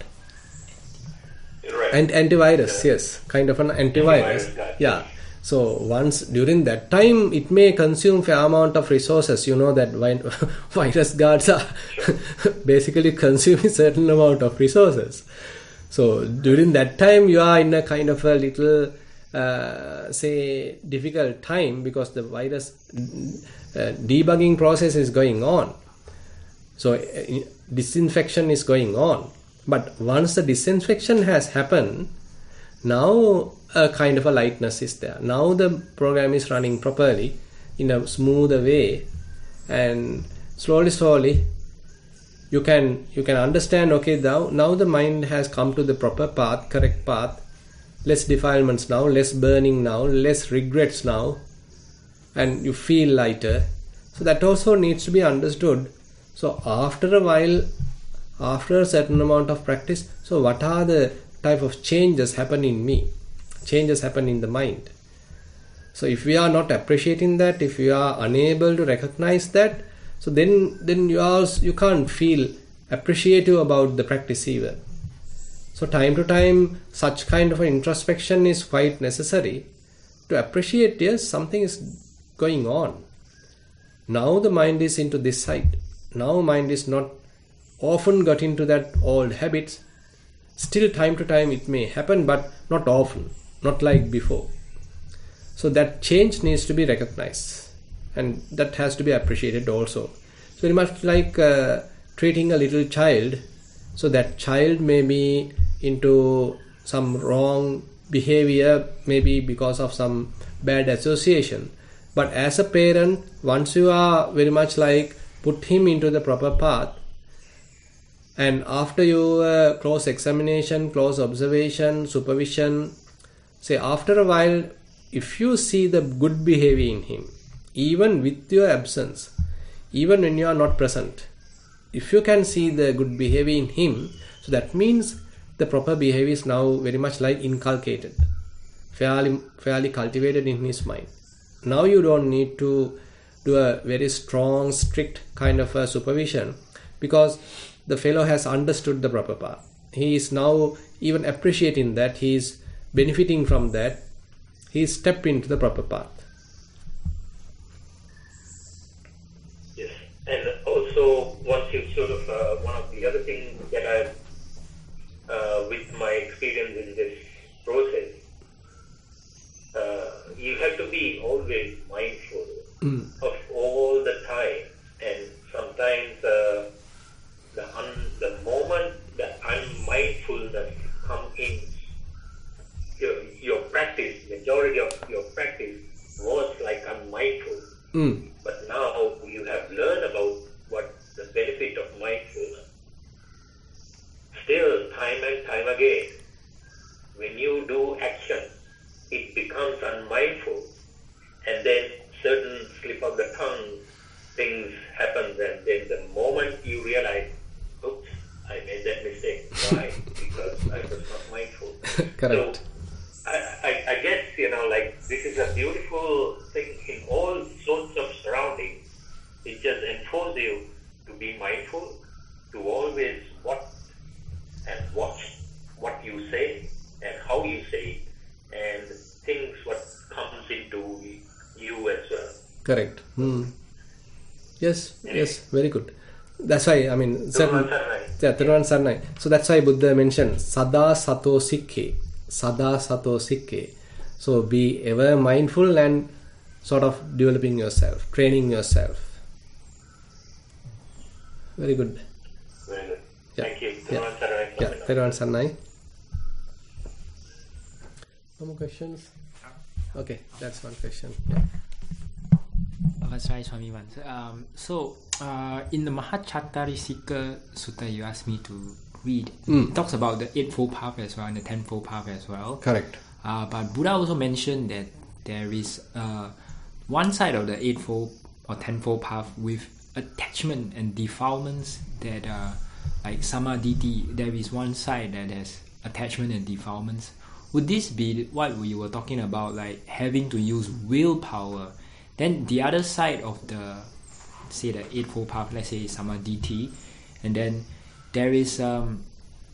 Right. And antivirus, Yeah. yes, kind of an antivirus. Antivirus guard. Yeah. So once during that time, it may consume fair amount of resources. You know that vi- virus guards are basically consuming certain amount of resources. So during that time, you are in a kind of a little, uh, say, difficult time because the virus uh, debugging process is going on. So uh, disinfection is going on. But once the disinfection has happened, now a kind of a lightness is there. Now the program is running properly in a smoother way, and slowly, slowly, you can you can understand. Okay, now now the mind has come to the proper path, correct path. Less defilements now, less burning now, less regrets now, and you feel lighter. So that also needs to be understood. So after a while, after a certain amount of practice, so what are the type of changes happen in me? Changes happen in the mind. So if we are not appreciating that, if we are unable to recognize that, so then then you are you can't feel appreciative about the practice either. So time to time, such kind of an introspection is quite necessary to appreciate, yes, something is going on. Now the mind is into this side. Now mind is not often got into that old habits. Still time to time it may happen, but not often, not like before. So that change needs to be recognized, and that has to be appreciated also. So very much like uh, treating a little child. So that child may be into some wrong behavior, maybe because of some bad association. But as a parent, once you are very much like put him into the proper path, and after your uh, close examination, close observation, supervision, say after a while, if you see the good behavior in him, even with your absence, even when you are not present, if you can see the good behavior in him, so that means the proper behavior is now very much like inculcated, fairly, fairly cultivated in his mind. Now you don't need to do a very strong, strict kind of a supervision, because the fellow has understood the proper path. He is now even appreciating that, he is benefiting from that, he is stepped into the proper path. Yes, and also once you sort of, uh, one of the other things that I've, uh, with my experience in this process, uh, you have to be always mindful mm. of all the time, and sometimes uh, the un, the moment the unmindfulness come in, your, your practice, majority of your practice was like unmindful. Mm. But now you have learned about what the benefit of mindfulness. Still, time and time again, when you do action, it becomes unmindful, and then certain slip of the tongue, things happen, and then the moment you realize, oops, I made that mistake. Why? Because I was not mindful. Correct. So, I, I, I guess, you know, like, this is a beautiful thing in all sorts of surroundings. It just enforces you to be mindful to all you say and how you say it, and things what comes into you as well. Correct. Hmm. Yes, yes, very good. That's why, I mean, certain, yeah, Thiruvan Saranai. So that's why Buddha mentioned Sada Sato Sikke. Sada Sato Sikke. So be ever mindful and sort of developing yourself, training yourself. Very good. Very good. Yeah. Thank you. Yeah, Thiruvan Saranai. yeah. Thiruvan Saranai. No more questions? Okay, that's one question. Yeah. Avasrai Swami once. Um, so, uh, in the Mahachattarishika Sutta, you asked me to read. Mm. It talks about the Eightfold Path as well and the Tenfold Path as well. Correct. Uh, but Buddha also mentioned that there is uh, one side of the Eightfold or Tenfold Path with attachment and defilements that are like Samadhi. There is one side that has attachment and defilements. Would this be what we were talking about, like having to use willpower? Then the other side of the, say, the Eightfold Path, let's say Samadhi, and then there is um,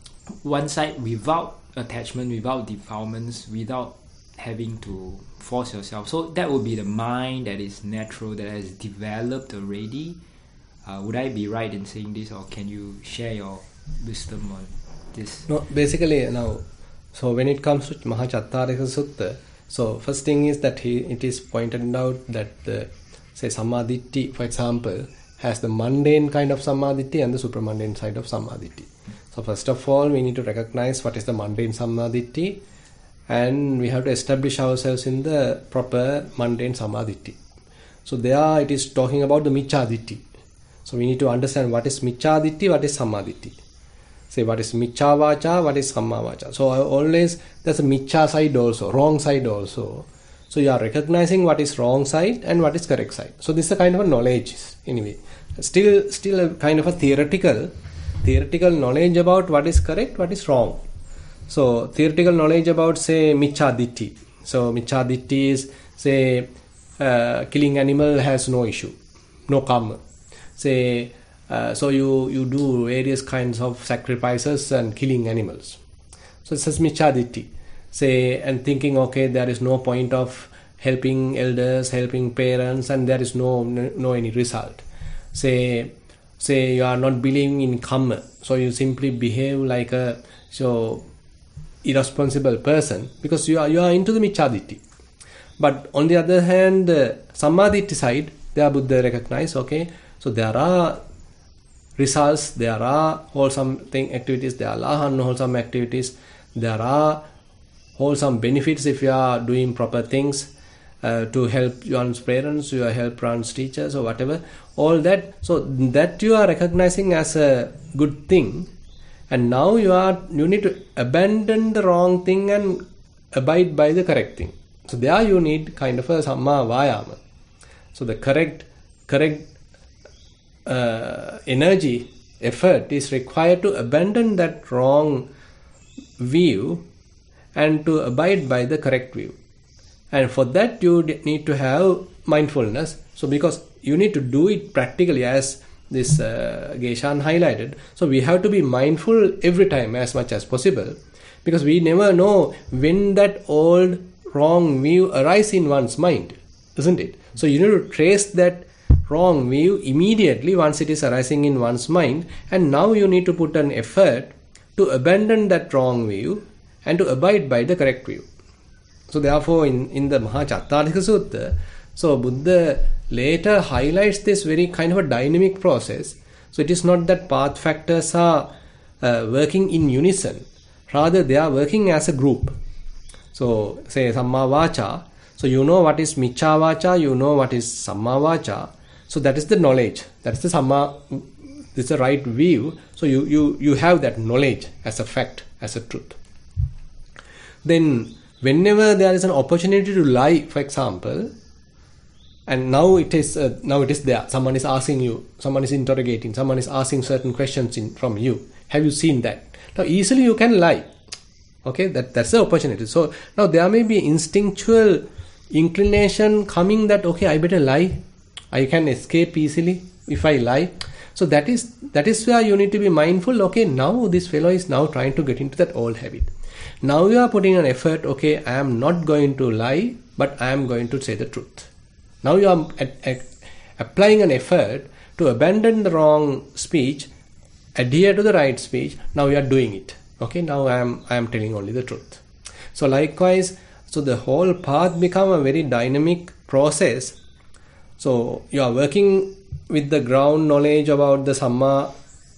one side without attachment, without defilements, without having to force yourself. So that would be the mind that is natural, that has developed already. Uh, would I be right in saying this, or can you share your wisdom on this? No, basically now, so when it comes to Mahachattarika Sutta, so first thing is that he, it is pointed out that the, say, Samadhi, for example, has the mundane kind of Samadhi and the supramundane side of Samadhi. So first of all, we need to recognize what is the mundane Samadhi, and we have to establish ourselves in the proper mundane Samadhi. So there it is talking about the Micchaditi. So we need to understand what is Micchaditi, what is Samadhi. Say what is Miccha Vacha, what is Samma Vacha. So always there's a Miccha side also, wrong side also. So you are recognizing what is wrong side and what is correct side. So this is a kind of a knowledge anyway. Still, still a kind of a theoretical, theoretical knowledge about what is correct, what is wrong. So theoretical knowledge about, say, Micchaditi. So Micchaditi is, say, uh, killing animal has no issue, no karma. Say, uh, so you, you do various kinds of sacrifices and killing animals. So it says Micchaditi. Say, and thinking, okay, there is no point of helping elders, helping parents, and there is no, no any result. Say, say you are not believing in karma, so you simply behave like a so irresponsible person because you are you are into the Micchaditi. But on the other hand, the Samadhi side, there Buddha recognize, okay, so there are results, there are wholesome thing activities, there are unwholesome activities, there are wholesome benefits if you are doing proper things uh, to help one's parents, you help one's teachers or whatever, all that. So that you are recognizing as a good thing, and now you are you need to abandon the wrong thing and abide by the correct thing. So there you need kind of a Samma Vayama. So the correct correct uh, energy, effort is required to abandon that wrong view and to abide by the correct view. And for that you need to have mindfulness. So because you need to do it practically, as this uh, Geshan highlighted. So we have to be mindful every time as much as possible, because we never know when that old wrong view arises in one's mind, isn't it? So you need to trace that wrong view immediately once it is arising in one's mind, and now you need to put an effort to abandon that wrong view and to abide by the correct view. So therefore in, in the Mahachattarika Sutta, so Buddha later highlights this very kind of a dynamic process. So it is not that path factors are uh, working in unison, rather they are working as a group. So say Samma Vacha, so you know what is Miccha Vacha, you know what is Samma Vacha, so that is the knowledge, that is the Samma, this is the right view. So you, you, you have that knowledge as a fact, as a truth. Then whenever there is an opportunity to lie, for example, and now it is uh, now it is there, someone is asking you, someone is interrogating, someone is asking certain questions in, from you, have you seen that? Now easily you can lie, okay, that that's the opportunity. So now there may be instinctual inclination coming that, okay, I better lie, I can escape easily if I lie. So that is that is where you need to be mindful. Okay, now this fellow is now trying to get into that old habit. Now you are putting an effort. Okay, I am not going to lie, but I am going to say the truth. Now you are at, at, applying an effort to abandon the wrong speech, adhere to the right speech. Now you are doing it. Okay, now I am I am telling only the truth. So likewise, so the whole path become a very dynamic process. So you are working with the ground knowledge about the Samma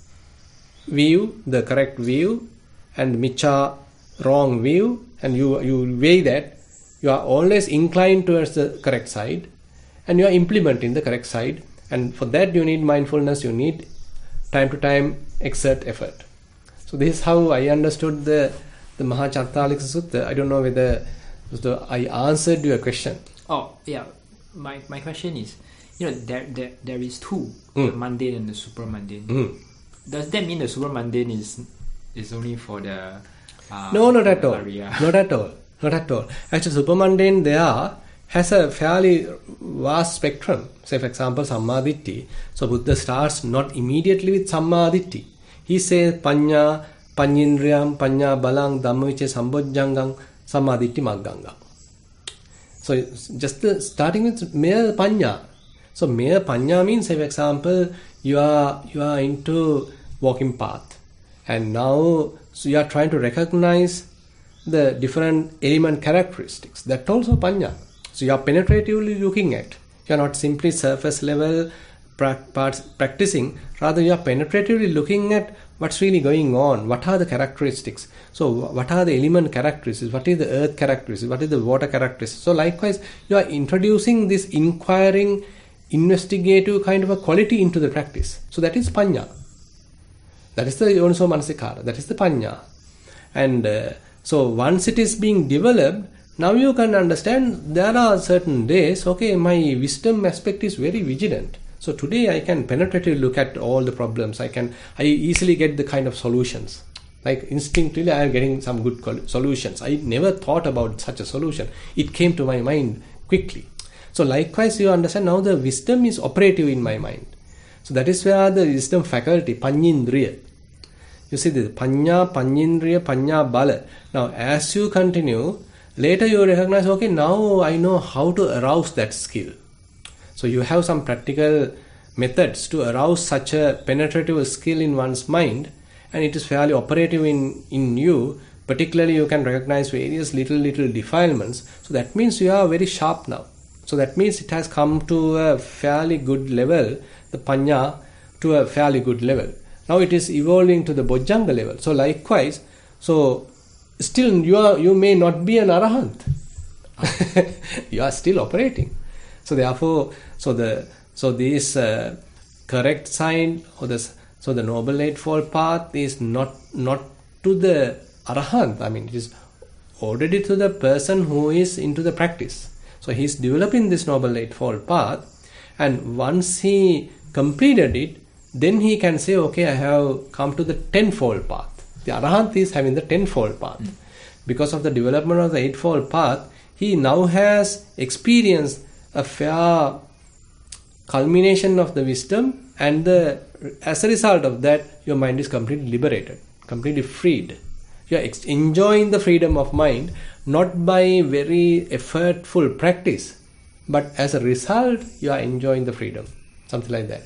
view, the correct view, and Micca wrong view, and you you weigh that. You are always inclined towards the correct side, and you are implementing the correct side. And for that you need mindfulness, you need time to time exert effort. So this is how I understood the the Mahachatthalika Sutta. I don't know whether the, I answered your question. Oh yeah, my my question is, you know, there there, there is two, Mm. the mundane and the super mundane. Mm. Does that mean the super mundane is is only for the uh, No, not at all. Arya? Not at all. Not at all. Actually, supermundane there has a fairly vast spectrum. Say, for example, Sammaditthi. So Buddha starts not immediately with Sammaditthi. He says Panya, Panyindriyam, Panya Balang, Dhammavichaya Sambojjangam, Sammaditthi Maggangam. So just the, starting with mere Panya. So mere Panya means, say, for example, you are you are into walking path, and now so you are trying to recognize the different element characteristics. That also Panya. So you are penetratively looking at. You are not simply surface level pra- parts practicing. Rather, you are penetratively looking at what's really going on. What are the characteristics? So what are the element characteristics? What is the earth characteristics? What is the water characteristics? So likewise, you are introducing this inquiring, investigative kind of a quality into the practice. So that is Panya. That is the Yoniso Manasikara. That is the Panya. And uh, so once it is being developed, now you can understand there are certain days, okay, my wisdom aspect is very vigilant. So today I can penetratively look at all the problems. I can I easily get the kind of solutions. Like instinctively I am getting some good solutions. I never thought about such a solution. It came to my mind quickly. So likewise you understand now the wisdom is operative in my mind. So that is where the wisdom faculty, Panyindriya. You see the Panya, Panyindriya, Panya Bala. Now as you continue, later you recognize, okay, now I know how to arouse that skill. So you have some practical methods to arouse such a penetrative skill in one's mind, and it is fairly operative in, in you. Particularly you can recognize various little little defilements. So that means you are very sharp now. So that means it has come to a fairly good level, the Panya to a fairly good level. Now it is evolving to the Bojjhanga level. So likewise, so still you are you may not be an Arahant. You are still operating. So therefore, so the so this uh, correct side or the so the Noble Eightfold Path is not not to the Arahant. I mean, it is already to the person who is into the practice. So he is developing this Noble Eightfold Path, and once he completed it, then he can say, okay, I have come to the tenfold path. The Arahant is having the tenfold path. Mm. Because of the development of the eightfold path, he now has experienced a fair culmination of the wisdom, and the, as a result of that, your mind is completely liberated, completely freed. You are ex- enjoying the freedom of mind, not by very effortful practice, but as a result, you are enjoying the freedom. Something like that.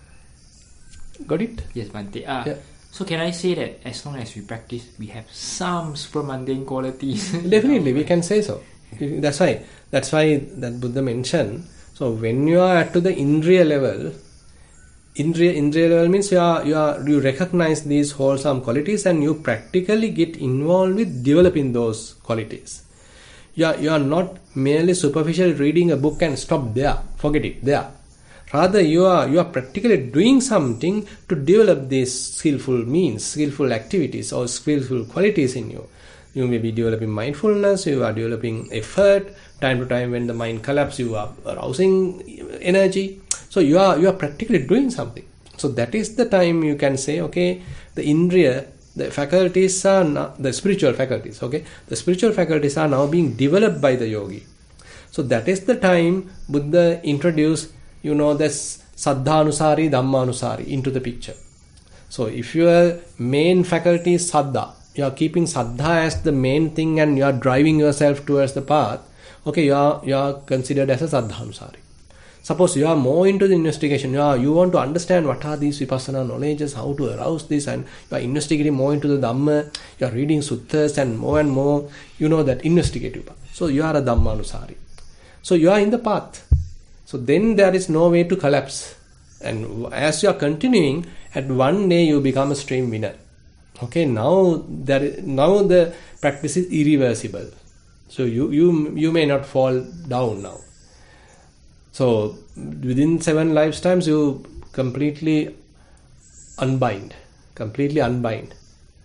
Got it? Yes, Bhante. Uh, yeah. So can I say that as long as we practice, we have some super mundane qualities? Definitely, we can say so. That's why. That's why that Buddha mentioned. So when you are at to the Indriya level, Indriya Indriya level means you are you are you recognize these wholesome qualities and you practically get involved with developing those qualities. You are you are not merely superficially reading a book and stop there. Forget it there. Rather, you are you are practically doing something to develop these skillful means, skillful activities or skillful qualities in you. You may be developing mindfulness, you are developing effort. Time to time when the mind collapses, you are arousing energy. So you are you are practically doing something. So that is the time you can say, okay, the Indriya, the faculties are now, the spiritual faculties, okay, the spiritual faculties are now being developed by the yogi. So that is the time Buddha introduced, you know, this Saddhanusari, Dhammanusari into the picture. So if your main faculty is Saddha, you are keeping Saddha as the main thing and you are driving yourself towards the path, okay, you are, you are considered as a Saddhanusari. Suppose you are more into the investigation, you, are, you want to understand what are these Vipassana knowledges, how to arouse this, and you are investigating more into the Dhamma, you are reading suttas and more and more, you know that investigative path. So you are a Dhammanusari. So you are in the path. So then there is no way to collapse. And as you are continuing, at one day you become a stream winner. Okay, now there is, now the practice is irreversible. So you, you, you may not fall down now. So within seven lifetimes you completely unbind, completely unbind.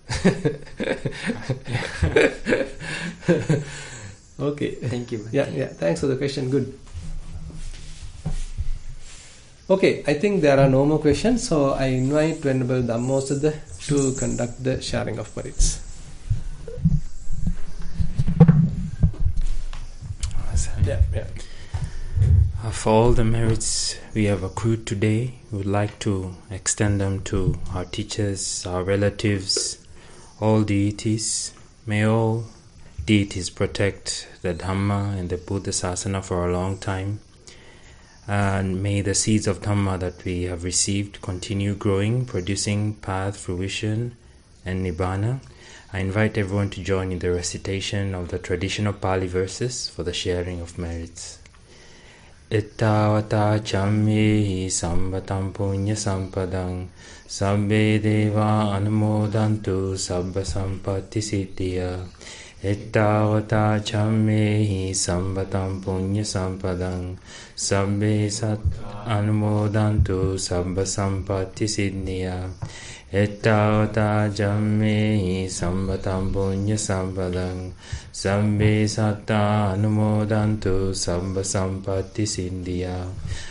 Okay. Thank you. Yeah, yeah. Thanks for the question. Good. Okay, I think there are no more questions. So I invite Venerable Dhammosadha to conduct the sharing of merits. Yeah, yeah. For all the merits we have accrued today, we would like to extend them to our teachers, our relatives, all deities. May all deities protect the Dhamma and the Buddha Sasana for a long time. And may the seeds of Dhamma that we have received continue growing, producing path, fruition, and Nibbana. I invite everyone to join in the recitation of the traditional Pali verses for the sharing of merits. Ittavata chamyehi sambatam punya sampadang sabbe deva anumodantu sabba sampatti siddhya. Ittavata chamyehi sambatam punya sampadang sabbe sat anumodantu sabba sampatti siddhya. Ittavata chamyehi sambatam punya sampadang sabbe satta anumodantu sabba sampatti siddhya.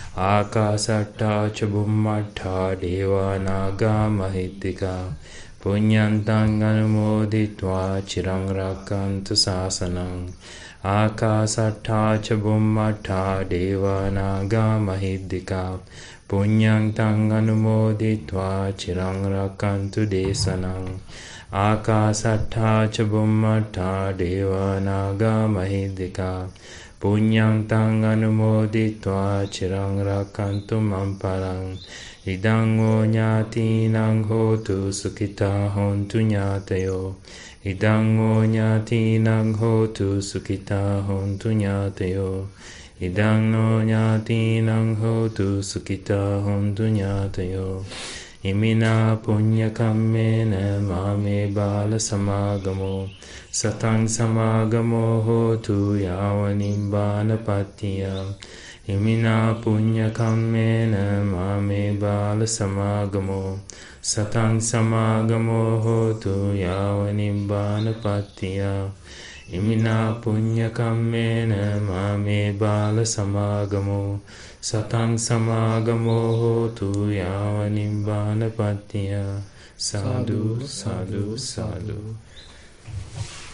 Akasatta ca bummatta deva naga mahittika punyantang anumoditva chirang rakantu sasanang. Akasatta ca bummatta deva naga mahittika punyantang anumoditva chirang rakantu desanang. Akasatta ca bummatta deva naga mahittika punyantang anumoditva chirang rakantu mamparang. Idang o nyatinang hotu sukita hontu nyatayo. Idang o nyatinang hotu sukita hontu nyatayo. Idang no nyatinang hotu sukita hontu nyatayo. Imina punya kammena mame bala samagamo satang samagamo hotu yavanimbana patiya. Imina punya kammena mame bala samagamo satang samagamo hotu yavanimbana patiya. Imina punya kammena mame bala samagamo satang samagamo hotu yavanimbana patiya. Sadhu, sadhu, sadhu.